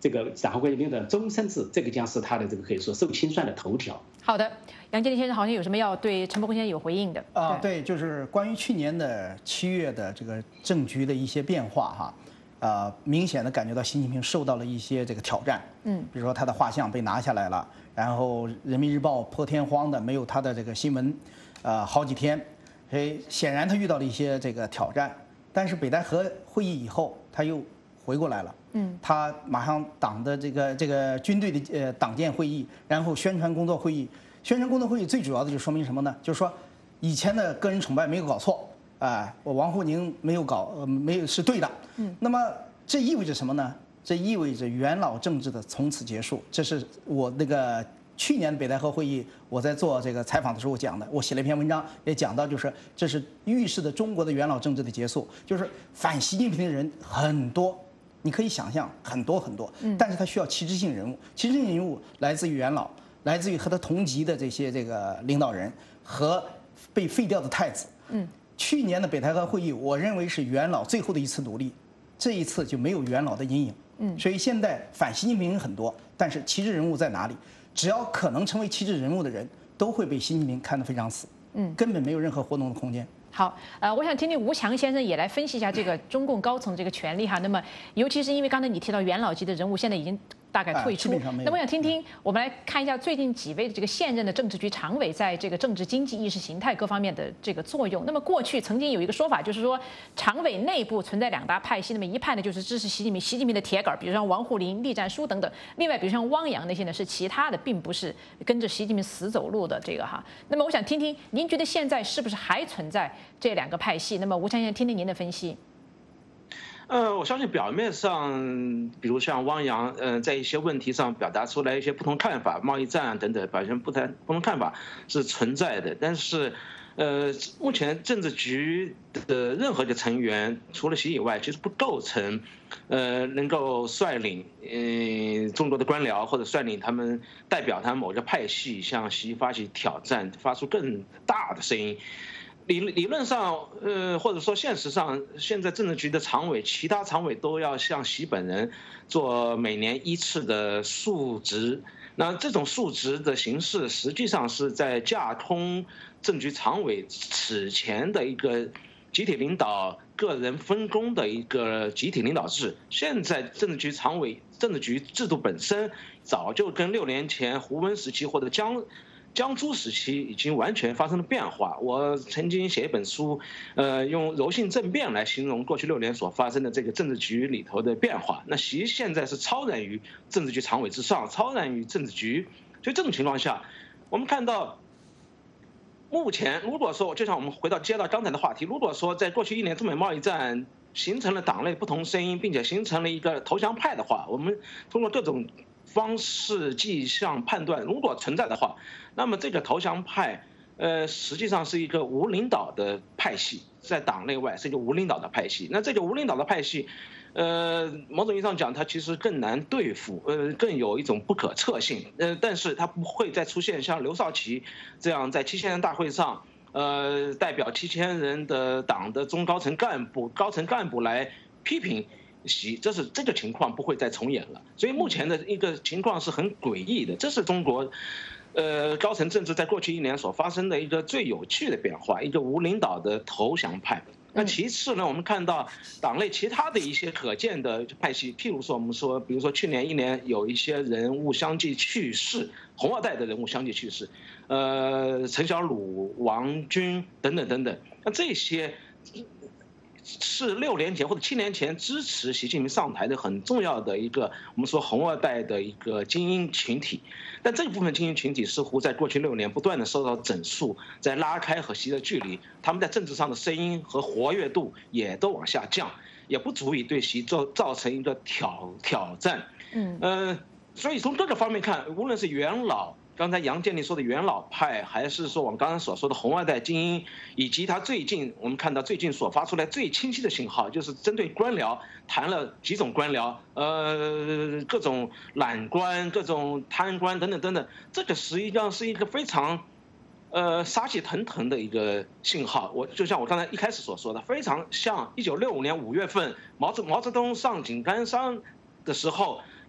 这个党和国民党终身制，这个将是他的这个可以说受清算的头条。
好的，杨洁篪先生好像有什么要对陈伯公先生有回应的
啊？对，就是关于去年的七月的这个政局的一些变化哈。呃，明显的感觉到习近平受到了一些这个挑战，嗯，比如说他的画像被拿下来了，然后《人民日报》破天荒的没有他的这个新闻，呃，好几天，所以显然他遇到了一些这个挑战。但是北戴河会议以后，他又回过来了，嗯，他马上党的这个这个军队的呃党建会议，然后宣传工作会议，宣传工作会议最主要的就说明什么呢？就是说以前的个人崇拜没有搞错。啊，我王沪宁没有搞，呃，没有是对的。嗯，那么这意味着什么呢？这意味着元老政治的从此结束。这是我那个去年北戴河会议我在做这个采访的时候讲的，我写了一篇文章，也讲到就是这是预示着中国的元老政治的结束，就是反习近平的人很多，你可以想象很多很多，但是他需要旗帜性人物，旗帜性人物来自于元老，来自于和他同级的这些这个领导人和被废掉的太子。嗯。去年的北戴河会议，我认为是元老最后的一次努力，这一次就没有元老的阴影。嗯，所以现在反习近平人很多，但是旗帜人物在哪里？只要可能成为旗帜人物的人，都会被习近平看得非常死。嗯，根本没有任何活动的空间。好，呃，我想听听吴强先生也来分析一下这个中共高层这个权力哈。那么，尤其是因为刚才你提到元老级的人物，现在已经大概退出。那我想听听，我们来看一下最近几位的这个现任的政治局常委在这个政治经济意识形态各方面的这个作用。那么过去曾经有一个说法，就是说常委内部存在两大派系，那么一派呢就是支持习近平，习近平的铁杆，比如像王沪宁、栗战书等等；另外，比如像汪洋那些呢是其他的，并不是跟着习近平死走路的这个哈。那么我想听听，您觉得现在是不是还存在这两个派系？那么吴强先生，听听您的分析。
呃，我相信表面上，比如像汪洋，呃，在一些问题上表达出来一些不同看法，贸易战等等，表现不同不同看法是存在的。但是，呃，目前政治局的任何的成员，除了习以外，其实不构成，呃，能够率领呃中国的官僚或者率领他们代表他某个派系向习发起挑战，发出更大的声音。理理论上，呃，或者说现实上，现在政治局的常委，其他常委都要向习本人做每年一次的述职。那这种述职的形式，实际上是在架空政局常委此前的一个集体领导、个人分工的一个集体领导制。现在政治局常委、政治局制度本身早就跟六年前胡温时期或者江。江朱时期已经完全发生了变化。我曾经写一本书，呃，用柔性政变来形容过去六年所发生的这个政治局里头的变化。那习现在是超然于政治局常委之上，超然于政治局。所以这种情况下，我们看到，目前如果说，就像我们回到接到刚才的话题，如果说在过去一年中美贸易战形成了党内不同声音，并且形成了一个投降派的话，我们通过各种方式迹象判断，如果存在的话，那么这个投降派，呃，实际上是一个无领导的派系，在党内外是一个无领导的派系。那这个无领导的派系，呃，某种意义上讲，它其实更难对付，呃，更有一种不可测性。呃，但是它不会再出现像刘少奇这样在七千人大会上，呃，代表七千人的党的中高层干部、高层干部来批评习，这是这个情况不会再重演了。所以目前的一个情况是很诡异的，这是中国。呃，高层政治在过去一年所发生的一个最有趣的变化，一个无领导的投降派。那其次呢，我们看到党内其他的一些可见的派系，譬如说我们说，比如说去年一年有一些人物相继去世，红二代的人物相继去世，呃，陈小鲁、王军等等等等，那这些是六年前或者七年前支持习近平上台的很重要的一个我们说红二代的一个精英群体，但这部分精英群体似乎在过去六年不断的受到整肃，在拉开和习的距离，他们在政治上的声音和活跃度也都往下降，也不足以对习造造成一个挑挑战。嗯，呃，所以从各个方面看，无论是元老。刚才杨建立说的元老派，还是说我们刚刚所说的红二代精英，以及他最近我们看到最近所发出来最清晰的信号，就是针对官僚谈了几种官僚，呃，各种揽官、各种贪官等等等等，这个实际上是一个非常，呃，杀气腾腾的一个信号。我就像我刚才一开始所说的，非常像一九六五年五月份毛泽毛泽东上井冈山的时候。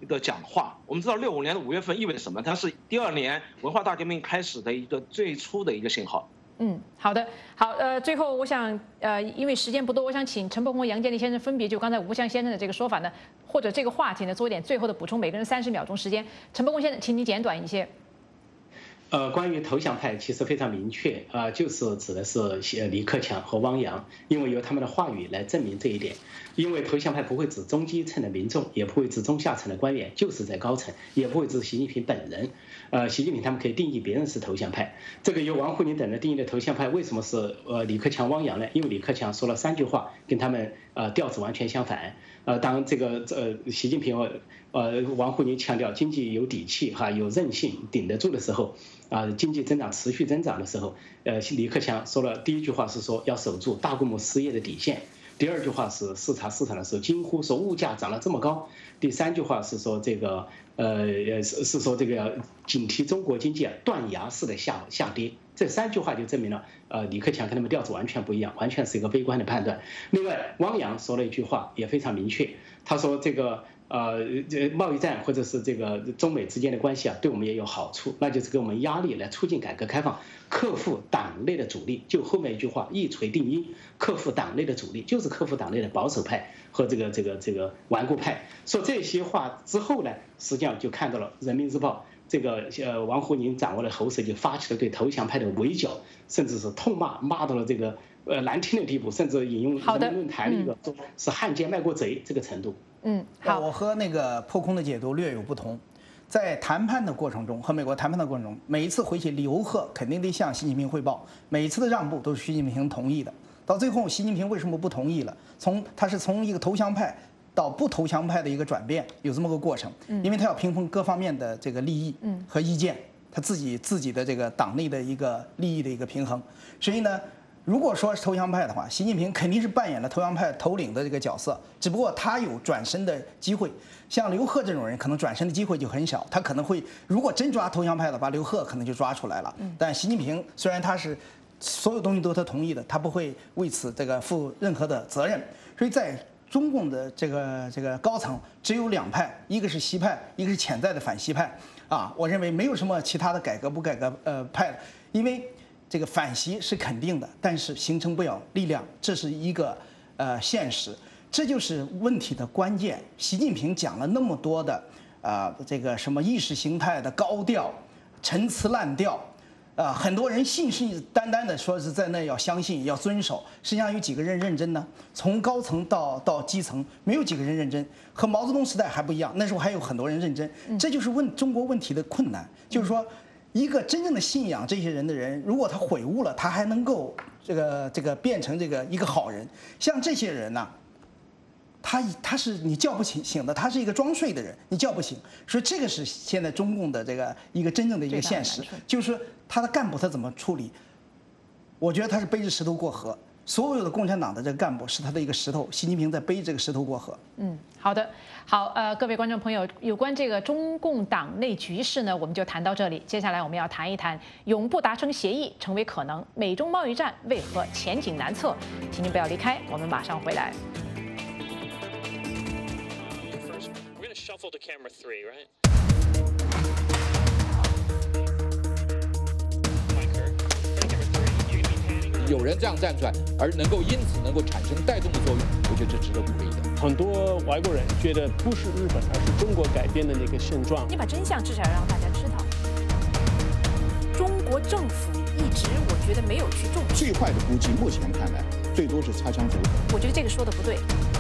一个讲话。我们知道六五年的五月份意味着什么？它是第二年文化大革命开始的一个最初的一个信号。
嗯，好的，好，呃，最后我想，呃，因为时间不多，我想请陈伯宏、杨建立先生分别就刚才吴翔先生的这个说法呢，或者这个话题呢，做一点最后的补充，每个人三十秒钟时间。陈伯宏先生，请你简短一些。
呃，关于投降派，其实非常明确啊、呃，就是指的是呃李克强和汪洋，因为由他们的话语来证明这一点。因为投降派不会指中基层的民众，也不会指中下层的官员，就是在高层，也不会指习近平本人。呃，习近平他们可以定义别人是投降派，这个由王沪宁等人定义的投降派，为什么是呃李克强、汪洋呢？因为李克强说了三句话，跟他们呃调子完全相反。呃，当这个呃习近平呃王沪宁强调经济有底气哈，有韧性，顶得住的时候，啊、呃，经济增长持续增长的时候，呃，李克强说了第一句话是说要守住大规模失业的底线。第二句话是视察市场的时候惊呼说物价涨了这么高。第三句话是说这个呃是是说这个要警惕中国经济啊断崖式的下下跌。这三句话就证明了呃李克强跟他们调子完全不一样，完全是一个悲观的判断。另外，汪洋说了一句话也非常明确，他说这个。呃，这贸易战或者是这个中美之间的关系啊，对我们也有好处，那就是给我们压力来促进改革开放，克服党内的阻力。就后面一句话一锤定音，克服党内的阻力，就是克服党内的保守派和这个这个这个顽固派。说这些话之后呢，实际上就看到了《人民日报》这个呃王沪宁掌握的喉舌，就发起了对投降派的围剿，甚至是痛骂，骂到了这个呃难听的地步，甚至引用人民论坛的一个说是汉奸卖国贼这个程度。
嗯，好，
我和那个破空的解读略有不同。在谈判的过程中，和美国谈判的过程中，每一次回去，刘鹤肯定得向习近平汇报，每一次的让步都是习近平同意的。到最后，习近平为什么不同意了？从他是从一个投降派到不投降派的一个转变，有这么个过程。因为他要平衡各方面的这个利益和意见，他自己自己的这个党内的一个利益的一个平衡。所以呢，如果说是投降派的话，习近平肯定是扮演了投降派头领的这个角色，只不过他有转身的机会。像刘鹤这种人，可能转身的机会就很小，他可能会如果真抓投降派的话，刘鹤可能就抓出来了。但习近平虽然他是所有东西都是他同意的，他不会为此这个负任何的责任。所以在中共的这个这个高层只有两派，一个是习派，一个是潜在的反习派。啊，我认为没有什么其他的改革不改革呃派了，因为这个反习是肯定的，但是形成不了力量，这是一个呃现实，这就是问题的关键。习近平讲了那么多的啊、呃、这个什么意识形态的高调、陈词滥调，啊、呃、很多人信誓旦旦的说是在那要相信要遵守，实际上有几个人认真呢？从高层到到基层，没有几个人认真。和毛泽东时代还不一样，那时候还有很多人认真，这就是问中国问题的困难，就是说。一个真正的信仰这些人的人，如果他悔悟了，他还能够这个这个变成这个一个好人。像这些人呢、啊，他他是你叫不醒醒的，他是一个装睡的人，你叫不醒。所以这个是现在中共的这个一个真正的一个现实，就是他的干部他怎么处理？我觉得他是背着石头过河。所有的共产党的这个干部是他的一个石头，习近平在背这个石头过河。
嗯，好的，好，呃，各位观众朋友，有关这个中共党内局势呢，我们就谈到这里。接下来我们要谈一谈永不达成协议成为可能，美中贸易战为何前景难测？请您不要离开，我们马上回来。
We're gonna shuffle to camera three, right? Camera three, you're gonna be panning.
有人这样站出来，而能够因此能够产生带动的作用，我觉得这值得鼓励的。
很多外国人觉得不是日本，而是中国改变的那个现状。
你把真相至少要让大家知道。中国政府一直，我觉得没有去重视。
最坏的估计，目前看来，最多是擦枪走火。
我觉得这个说的不对。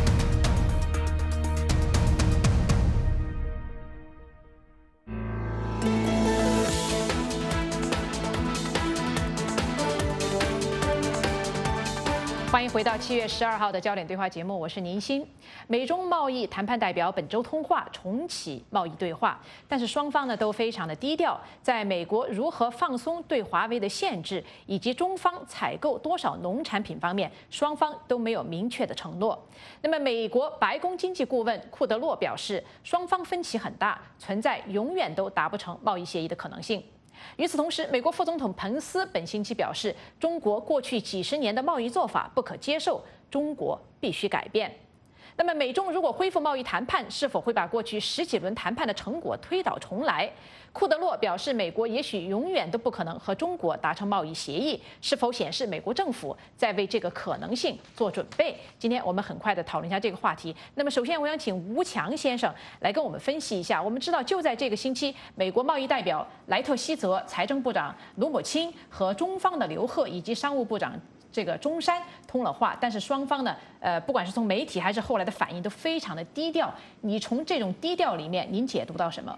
欢迎回到七月十二号的焦点对话节目，我是宁鑫。美中贸易谈判代表本周通话重启贸易对话，但是双方呢都非常的低调。在美国如何放松对华为的限制，以及中方采购多少农产品方面，双方都没有明确的承诺。那么，美国白宫经济顾问库德洛表示，双方分歧很大，存在永远都达不成贸易协议的可能性。与此同时，美国副总统彭斯本星期表示，中国过去几十年的贸易做法不可接受，中国必须改变。 那么，美中如果恢复贸易谈判，是否会把过去十几轮谈判的成果推倒重来？库德洛表示，美国也许永远都不可能和中国达成贸易协议，是否显示美国政府在为这个可能性做准备？今天我们很快的讨论一下这个话题。那么，首先我想请吴强先生来跟我们分析一下。我们知道，就在这个星期，美国贸易代表莱特希泽、财政部长卢姆钦和中方的刘鹤以及商务部长这个中山通了话，但是双方呢，呃，不管是从媒体还是后来的反应，都非常的低调。你从这种低调里面，您解读到什么？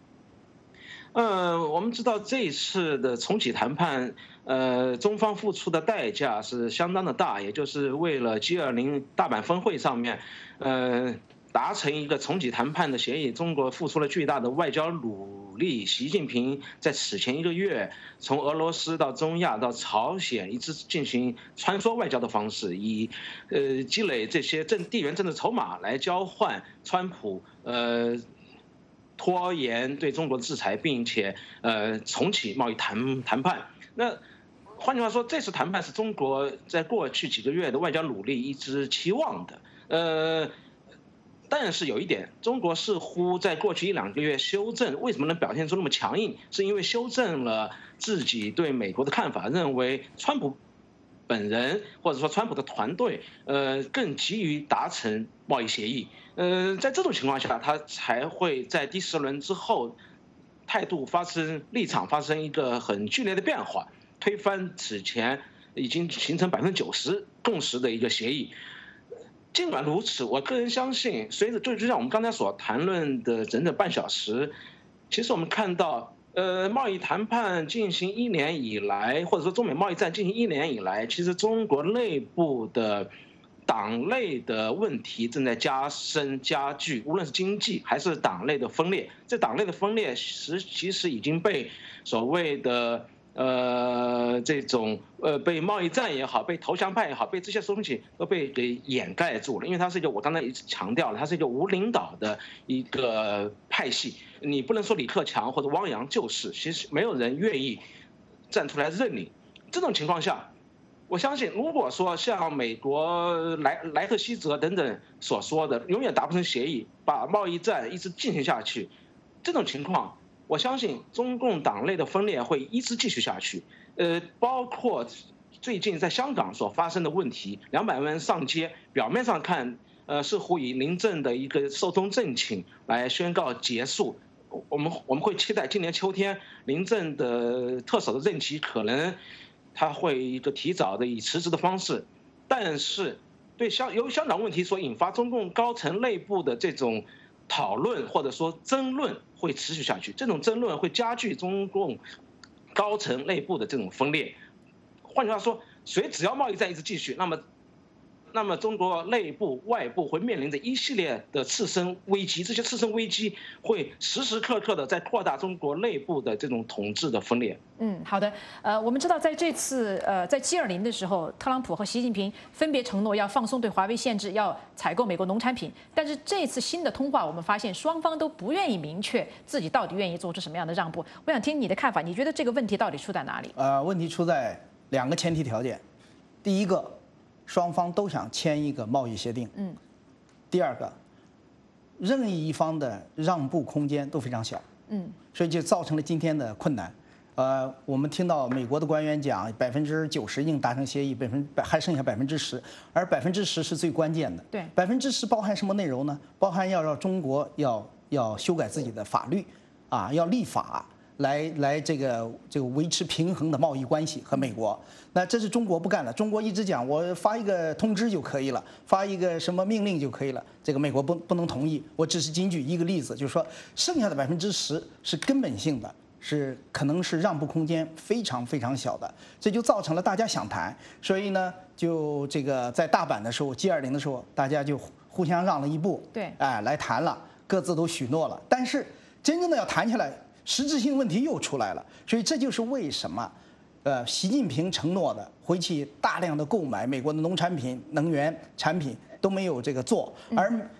呃，我们知道这一次的重启谈判，呃，中方付出的代价是相当的大，也就是为了 G 二十 大阪峰会上面，呃，达成一个重启谈判的协议，中国付出了巨大的外交努力。习近平在此前一个月，从俄罗斯到中亚到朝鲜，一直进行穿梭外交的方式，以呃积累这些政地缘政治筹码来交换川普呃。拖延对中国的制裁，并且呃重启贸易谈谈判。那换句话说，这次谈判是中国在过去几个月的外交努力一直期望的。呃，但是有一点，中国似乎在过去一两个月修正，为什么能表现出那么强硬？是因为修正了自己对美国的看法，认为川普本人或者说川普的团队，呃，更急于达成贸易协议。呃，在这种情况下，他才会在第十轮之后，态度发生立场发生一个很剧烈的变化，推翻此前已经形成百分之九十共识的一个协议。尽管如此，我个人相信，随着就就像我们刚才所谈论的整整半小时，其实我们看到，呃，贸易谈判进行一年以来，或者说中美贸易战进行一年以来，其实中国内部的党内的问题正在加深加剧，无论是经济还是党内的分裂。这党内的分裂实其实已经被所谓的呃这种呃被贸易战也好，被投降派也好，被这些东西都被给掩盖住了。因为它是一个我刚才一直强调了，它是一个无领导的一个派系。你不能说李克强或者汪洋就是，其实没有人愿意站出来认领。这种情况下，我相信，如果说像美国莱莱特希泽等等所说的，永远达不成协议，把贸易战一直进行下去，这种情况，我相信中共党内的分裂会一直继续下去。呃，包括最近在香港所发生的问题，两百万人上街，表面上看，呃，似乎以临阵的一个寿终正寝来宣告结束。我们我们会期待今年秋天临阵的特首的任期可能。他会一个提早的以辞职的方式，但是对香由香港问题所引发中共高层内部的这种讨论或者说争论会持续下去，这种争论会加剧中共高层内部的这种分裂。换句话说，谁只要贸易战一直继续，那么那么中国内部外部会面临着一系列的次生危机，这些次生危机会时时刻刻的在扩大中国内部的这种统治的分裂。
嗯，好的。呃，我们知道在这次呃在 G 二十 的时候，特朗普和习近平分别承诺要放松对华为限制，要采购美国农产品。但是这次新的通话，我们发现双方都不愿意明确自己到底愿意做出什么样的让步。我想听你的看法，你觉得这个问题到底出在哪里？
呃，问题出在两个前提条件，第一个。双方都想签一个贸易协定。嗯。第二个，任意一方的让步空间都非常小。嗯。所以就造成了今天的困难。呃，我们听到美国的官员讲，百分之九十已经达成协议，百分还剩下百分之十，而百分之十是最关键的。
对。
百分之十包含什么内容呢？包含要让中国要要修改自己的法律，啊，要立法。来来，这个这个维持平衡的贸易关系和美国，那这是中国不干了。中国一直讲我发一个通知就可以了，发一个什么命令就可以了，这个美国不不能同意。我只是仅举一个例子，就是说剩下的百分之十是根本性的，是可能是让步空间非常非常小的，这就造成了大家想谈，所以呢，就这个在大阪的时候 G 二十 的时候，大家就互相让了一步，
对，
哎，来谈了，各自都许诺了，但是真正的要谈起来。实质性问题又出来了，所以这就是为什么，呃，习近平承诺的回去大量的购买美国的农产品、能源产品都没有这个做，而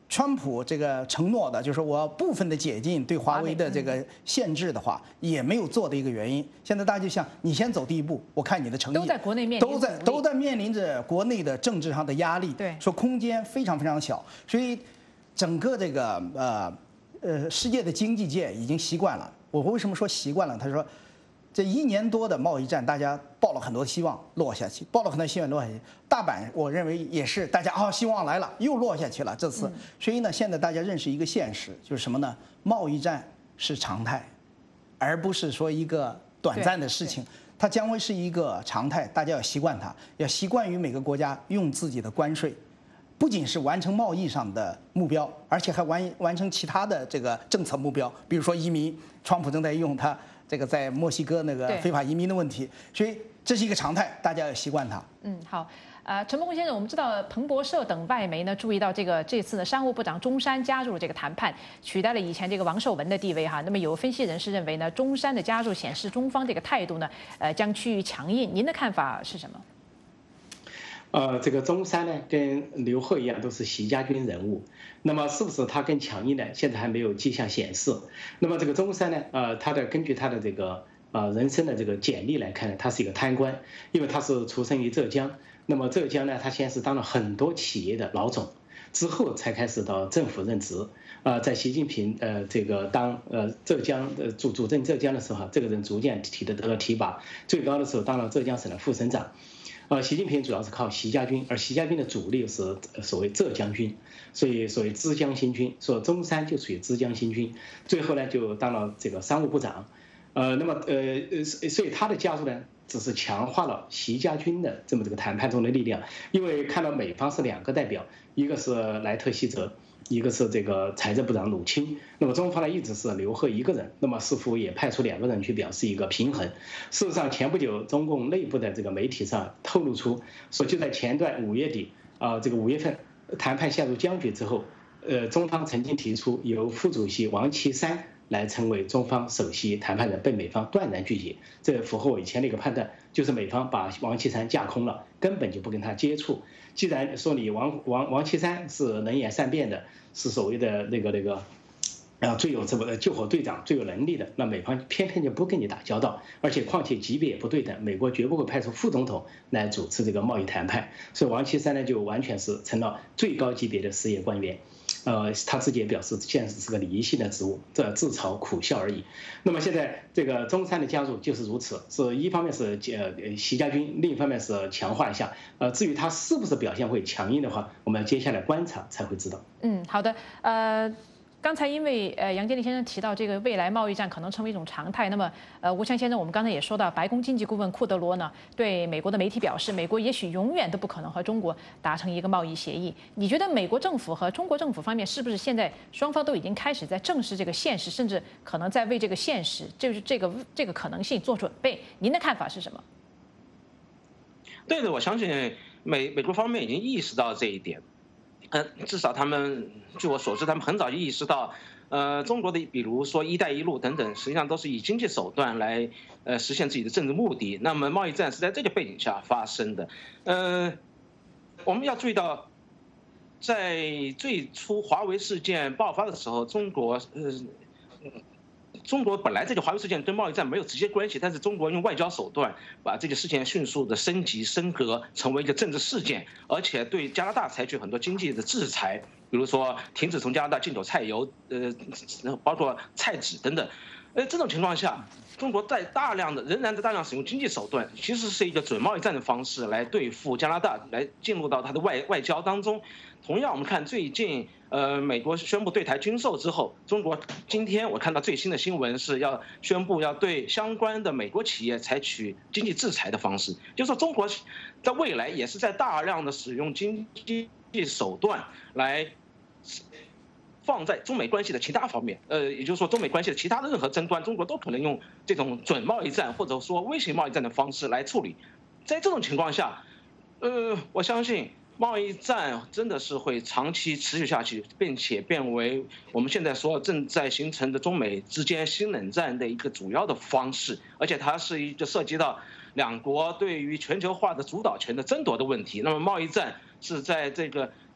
川普这个承诺的，就是我部分的解禁对华为的这个限制的话，也没有做的一个原因。现在大家就想你先走第一步，我看你的诚意。
都在国内面临
都在都在面临着国内的政治上的压力，
对，
说空间非常非常小，所以整个这个呃呃世界的经济界已经习惯了。我为什么说习惯了？他说。这一年多的贸易战，大家抱了很多希望落下去，抱了很多希望落下去。大阪我认为也是，大家啊、哦、希望来了，又落下去了。这次，所以呢，现在大家认识一个现实，就是什么呢？贸易战是常态，而不是说一个短暂的事情。它将会是一个常态，大家要习惯它，要习惯于每个国家用自己的关税，不仅是完成贸易上的目标，而且还完完成其他的这个政策目标，比如说移民，川普正在用它。这个在墨西哥那个非法移民的问题，所以这是一个常态，大家要习惯它。
嗯，好，呃，陈伯宏先生，我们知道彭博社等外媒呢注意到这个这次呢，商务部长中山加入这个谈判，取代了以前这个王受文的地位哈。那么有分析人士认为呢，中山的加入显示中方这个态度呢，呃，将趋于强硬。您的看法是什么？
呃，这个中山呢，跟刘鹤一样，都是习家军人物。那么是不是他更强硬呢？现在还没有迹象显示。那么这个中山呢，呃，他的根据他的这个呃人生的这个简历来看呢，他是一个贪官，因为他是出生于浙江。那么浙江呢，他先是当了很多企业的老总，之后才开始到政府任职。呃，在习近平呃这个当呃浙江的主主政浙江的时候，这个人逐渐提的得了提拔，最高的时候当了浙江省的副省长。呃，习近平主要是靠习家军，而习家军的主力是所谓浙江军，所以所谓枝江新军，说中山就属于枝江新军，最后呢就当了这个商务部长，呃，那么呃所以他的加入呢，只是强化了习家军的这么这个谈判中的力量，因为看到美方是两个代表，一个是莱特希泽。一个是这个财政部长鲁钦，那么中方呢一直是刘鹤一个人，那么似乎也派出两个人去表示一个平衡。事实上，前不久中共内部的这个媒体上透露出，说就在前段五月底啊、呃，这个五月份谈判陷入僵局之后，呃，中方曾经提出由副主席王岐山来成为中方首席谈判人，被美方断然拒绝。这符合我以前的一个判断，就是美方把王岐山架空了，根本就不跟他接触。既然说你王王王岐山是能言善辩的，是所谓的那个那个，啊最有这个救火队长最有能力的，那美方偏偏就不跟你打交道，而且况且级别也不对等，美国绝不会派出副总统来主持这个贸易谈判，所以王岐山呢就完全是成了最高级别的事业官员。呃，他自己也表示，现在是个礼仪性的职务，这自嘲苦笑而已。那么现在这个中山的加入就是如此，是一方面是呃习家军，另一方面是强化一下。呃，至于他是不是表现会强硬的话，我们接下来观察才会知道。
嗯，好的，呃。刚才因为呃杨洁篪先生提到这个未来贸易战可能成为一种常态，那么呃吴强先生，我们刚才也说到，白宫经济顾问库德罗呢对美国的媒体表示，美国也许永远都不可能和中国达成一个贸易协议。你觉得美国政府和中国政府方面是不是现在双方都已经开始在正视这个现实，甚至可能在为这个现实，就是这个这个可能性做准备？您的看法是什么？
对的，我相信美美国方面已经意识到这一点。呃，至少他们，据我所知，他们很早就意识到，呃，中国的比如说“一带一路”等等，实际上都是以经济手段来呃实现自己的政治目的。那么贸易战是在这个背景下发生的。呃，我们要注意到，在最初华为事件爆发的时候，中国呃。中国本来这个华为事件跟贸易战没有直接关系，但是中国用外交手段把这个事件迅速的升级升格，成为一个政治事件，而且对加拿大采取很多经济的制裁，比如说停止从加拿大进口菜油，呃，包括菜纸等等。呃，这种情况下，中国在大量的仍然在大量使用经济手段，其实是一个准贸易战的方式来对付加拿大，来进入到它的外外交当中。同样，我们看最近，呃，美国宣布对台军售之后，中国今天我看到最新的新闻是要宣布要对相关的美国企业采取经济制裁的方式，就是说中国在未来也是在大量的使用经济手段来放在中美关系的其他方面，呃，也就是说中美关系的其他的任何争端，中国都可能用这种准贸易战或者说威胁贸易战的方式来处理。在这种情况下，呃，我相信。贸易战真的是会长期持续下去，并且变为我们现在所有正在形成的中美之间新冷战的一个主要的方式，而且它是一个涉及到两国对于全球化的主导权的争夺的问题。那么贸易战是在这个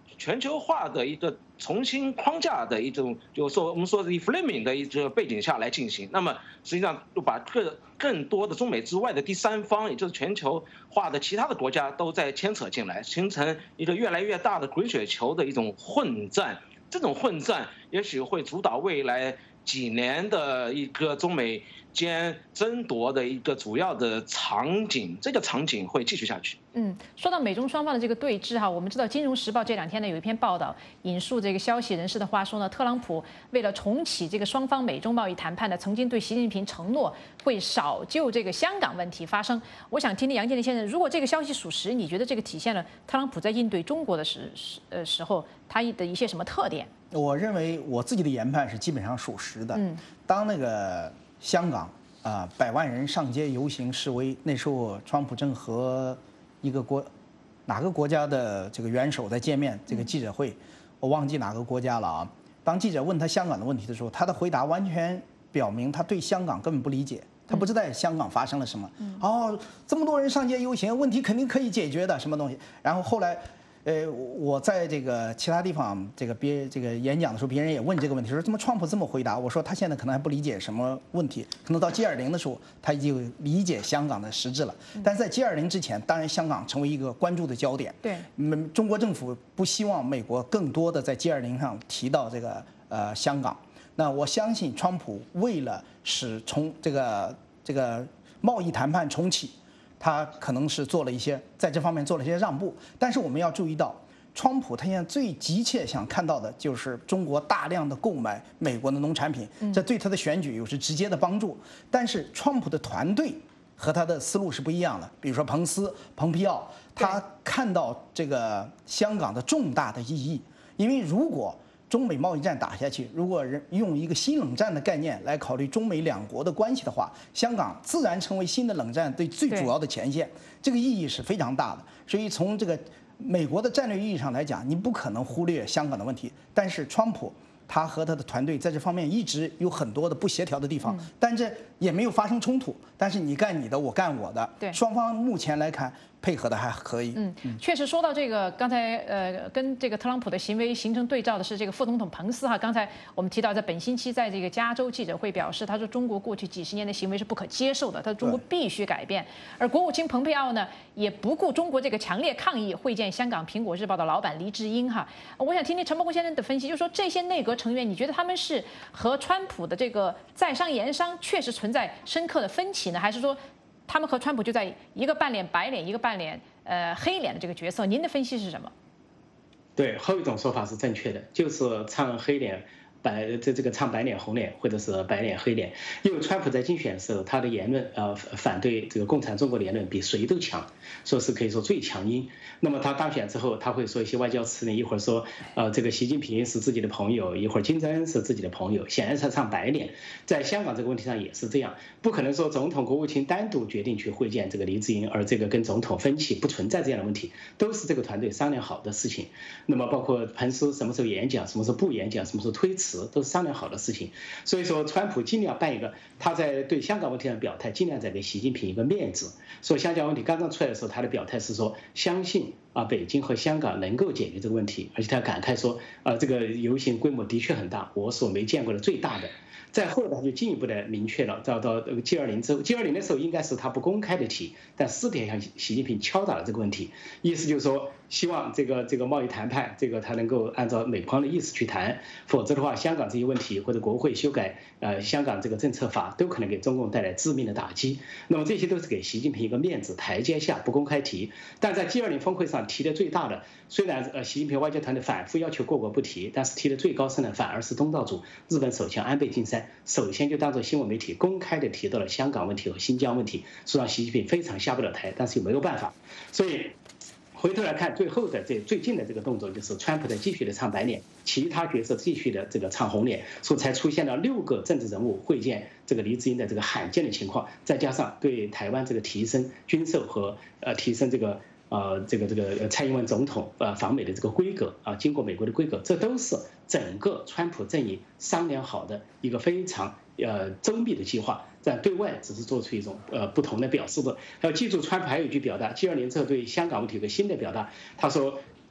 全球化的一个重新框架的一种，就是说我们说的 reframing 的一个背景下来进行。那么实际上就把更更多的中美之外的第三方，也就是全球化的其他的国家都在牵扯进来，形成一个越来越大的滚雪球的一种混战。这种混战也许会主导未来几年的一个中美间争夺的一个主要的场景，这个场景会继续下去。
嗯，说到美中双方的这个对峙哈，我们知道《金融时报》这两天呢有一篇报道，引述这个消息人士的话说呢，特朗普为了重启这个双方美中贸易谈判呢，曾经对习近平承诺会少就这个香港问题发声。我想听听杨建林先生，如果这个消息属实，你觉得这个体现了特朗普在应对中国的时呃时候他的一些什么特点？
我认为我自己的研判是基本上属实的。
嗯，
当那个香港啊、呃、百万人上街游行示威，那时候川普正和一个国哪个国家的这个元首在见面，这个记者会，我忘记哪个国家了啊。当记者问他香港的问题的时候，他的回答完全表明他对香港根本不理解，他不知道香港发生了什么。哦，这么多人上街游行，问题肯定可以解决的，什么东西？然后后来。呃，我在这个其他地方这个别这个演讲的时候，别人也问这个问题，说怎么川普这么回答？我说他现在可能还不理解什么问题，可能到 G 二零的时候他已经理解香港的实质了。但是在 G 二零之前，当然香港成为一个关注的焦点。
对，
嗯，中国政府不希望美国更多的在 G 二零上提到这个呃香港。那我相信川普为了使从这个这个贸易谈判重启。他可能是做了一些在这方面做了一些让步，但是我们要注意到，川普他现在最急切想看到的就是中国大量的购买美国的农产品，这对他的选举有着直接的帮助。但是川普的团队和他的思路是不一样的，比如说彭斯、蓬皮奥，他看到这个香港的重大的意义，因为如果中美贸易战打下去，如果用一个新冷战的概念来考虑中美两国的关系的话，香港自然成为新的冷战对最主要的前线，这个意义是非常大的。所以从这个美国的战略意义上来讲，你不可能忽略香港的问题。但是川普他和他的团队在这方面一直有很多的不协调的地方，但这也没有发生冲突。但是你干你的，我干我的，
对，
双方目前来看配合的还可以。
嗯，确实说到这个，刚才呃跟这个特朗普的行为形成对照的是这个副总统彭斯哈。刚才我们提到，在本星期在这个加州记者会表示，他说中国过去几十年的行为是不可接受的，他说中国必须改变。而国务卿蓬佩奥呢，也不顾中国这个强烈抗议，会见香港《苹果日报》的老板黎智英哈。我想听听陈伯公先生的分析，就是说这些内阁成员，你觉得他们是和川普的这个在商言商确实存在深刻的分歧呢，还是说他们和川普就在一个扮脸白脸，一个扮脸呃黑脸的这个角色？您的分析是什么？
对，后一种说法是正确的，就是唱黑脸。白这这个唱白脸红脸，或者是白脸黑脸，因为川普在竞选的时候，他的言论呃反对这个共产中国的言论比谁都强，说是可以说最强硬。那么他当选之后，他会说一些外交辞令，一会儿说呃这个习近平是自己的朋友，一会儿金正恩是自己的朋友，显然是唱白脸。在香港这个问题上也是这样，不可能说总统国务卿单独决定去会见这个黎智英，而这个跟总统分歧不存在这样的问题，都是这个团队商量好的事情。那么包括彭斯什么时候演讲，什么时候不演讲，什么时候推辞。都是商量好的事情，所以说川普尽量办一个他在对香港问题上表态，尽量在给习近平一个面子。说香港问题刚刚出来的时候，他的表态是说相信啊北京和香港能够解决这个问题，而且他感慨说啊这个游行规模的确很大，我所没见过的最大的。再后来他就进一步的明确了，到到 G 二零之后 ，G 二零的时候应该是他不公开的提，但私底下向习近平敲打了这个问题，意思就是说希望这个这个贸易谈判，这个他能够按照美方的意思去谈，否则的话，香港这些问题或者国会修改呃香港这个政策法，都可能给中共带来致命的打击。那么这些都是给习近平一个面子台阶下，不公开提。但在 G 二零峰会上提的最大的，虽然呃习近平外交团队反复要求各国不提，但是提的最高声的反而是东道主日本首相安倍晋三。首先就当作新闻媒体公开的提到了香港问题和新疆问题，说让习近平非常下不了台，但是又没有办法。所以回头来看，最后的这最近的这个动作就是川普在继续的唱白脸，其他角色继续的这个唱红脸，所以才出现了六个政治人物会见这个黎智英的这个罕见的情况，再加上对台湾这个提升军售和呃提升这个。呃，这个这个蔡英文总统呃访美的这个规格啊，经过美国的规格，这都是整个川普阵营商量好的一个非常呃周密的计划，但对外只是做出一种呃不同的表示的。要记住，川普还有一句表达 ，G 二零之后对香港问题有个新的表达，他说。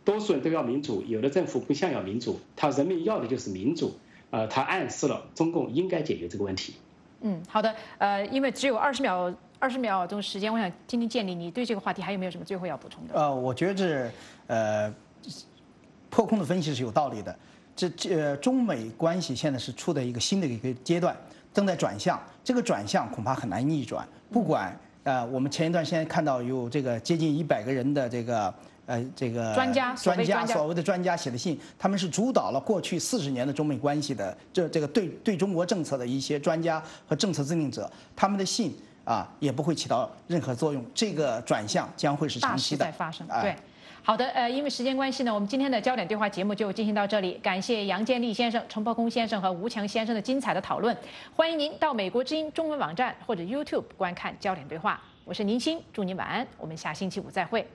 多数人都要民主，有的政府不想要民主，他人民要的就是民主。呃，他暗示了中共应该解决这个问题。
嗯，好的。呃，因为只有二十秒二十秒钟时间，我想听听建立，你对这个话题还有没有什么最后要补充的？
呃，我觉得这呃破空的分析是有道理的。这这、呃、中美关系现在是处在一个新的一个阶段，正在转向。这个转向恐怕很难逆转。不管呃，我们前一段时间看到有这个接近一百个人的这个。呃，这个
专家
专家所谓的专家写的信，他们是主导了过去四十年的中美关系的这这个对对中国政策的一些专家和政策制定者，他们的信啊也不会起到任何作用。这个转向将会是长期的
大势在发生。对，好的，呃，因为时间关系呢，我们今天的焦点对话节目就进行到这里。感谢杨建立先生、陈伯公先生和吴强先生的精彩的讨论。欢迎您到美国之音中文网站或者 YouTube 观看焦点对话。我是宁欣，祝您晚安，我们下星期五再会。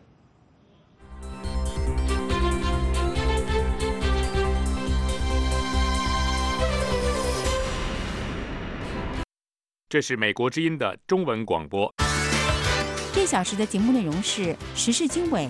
这是美国之音的中文广播。
这小时的节目内容是时事经纬、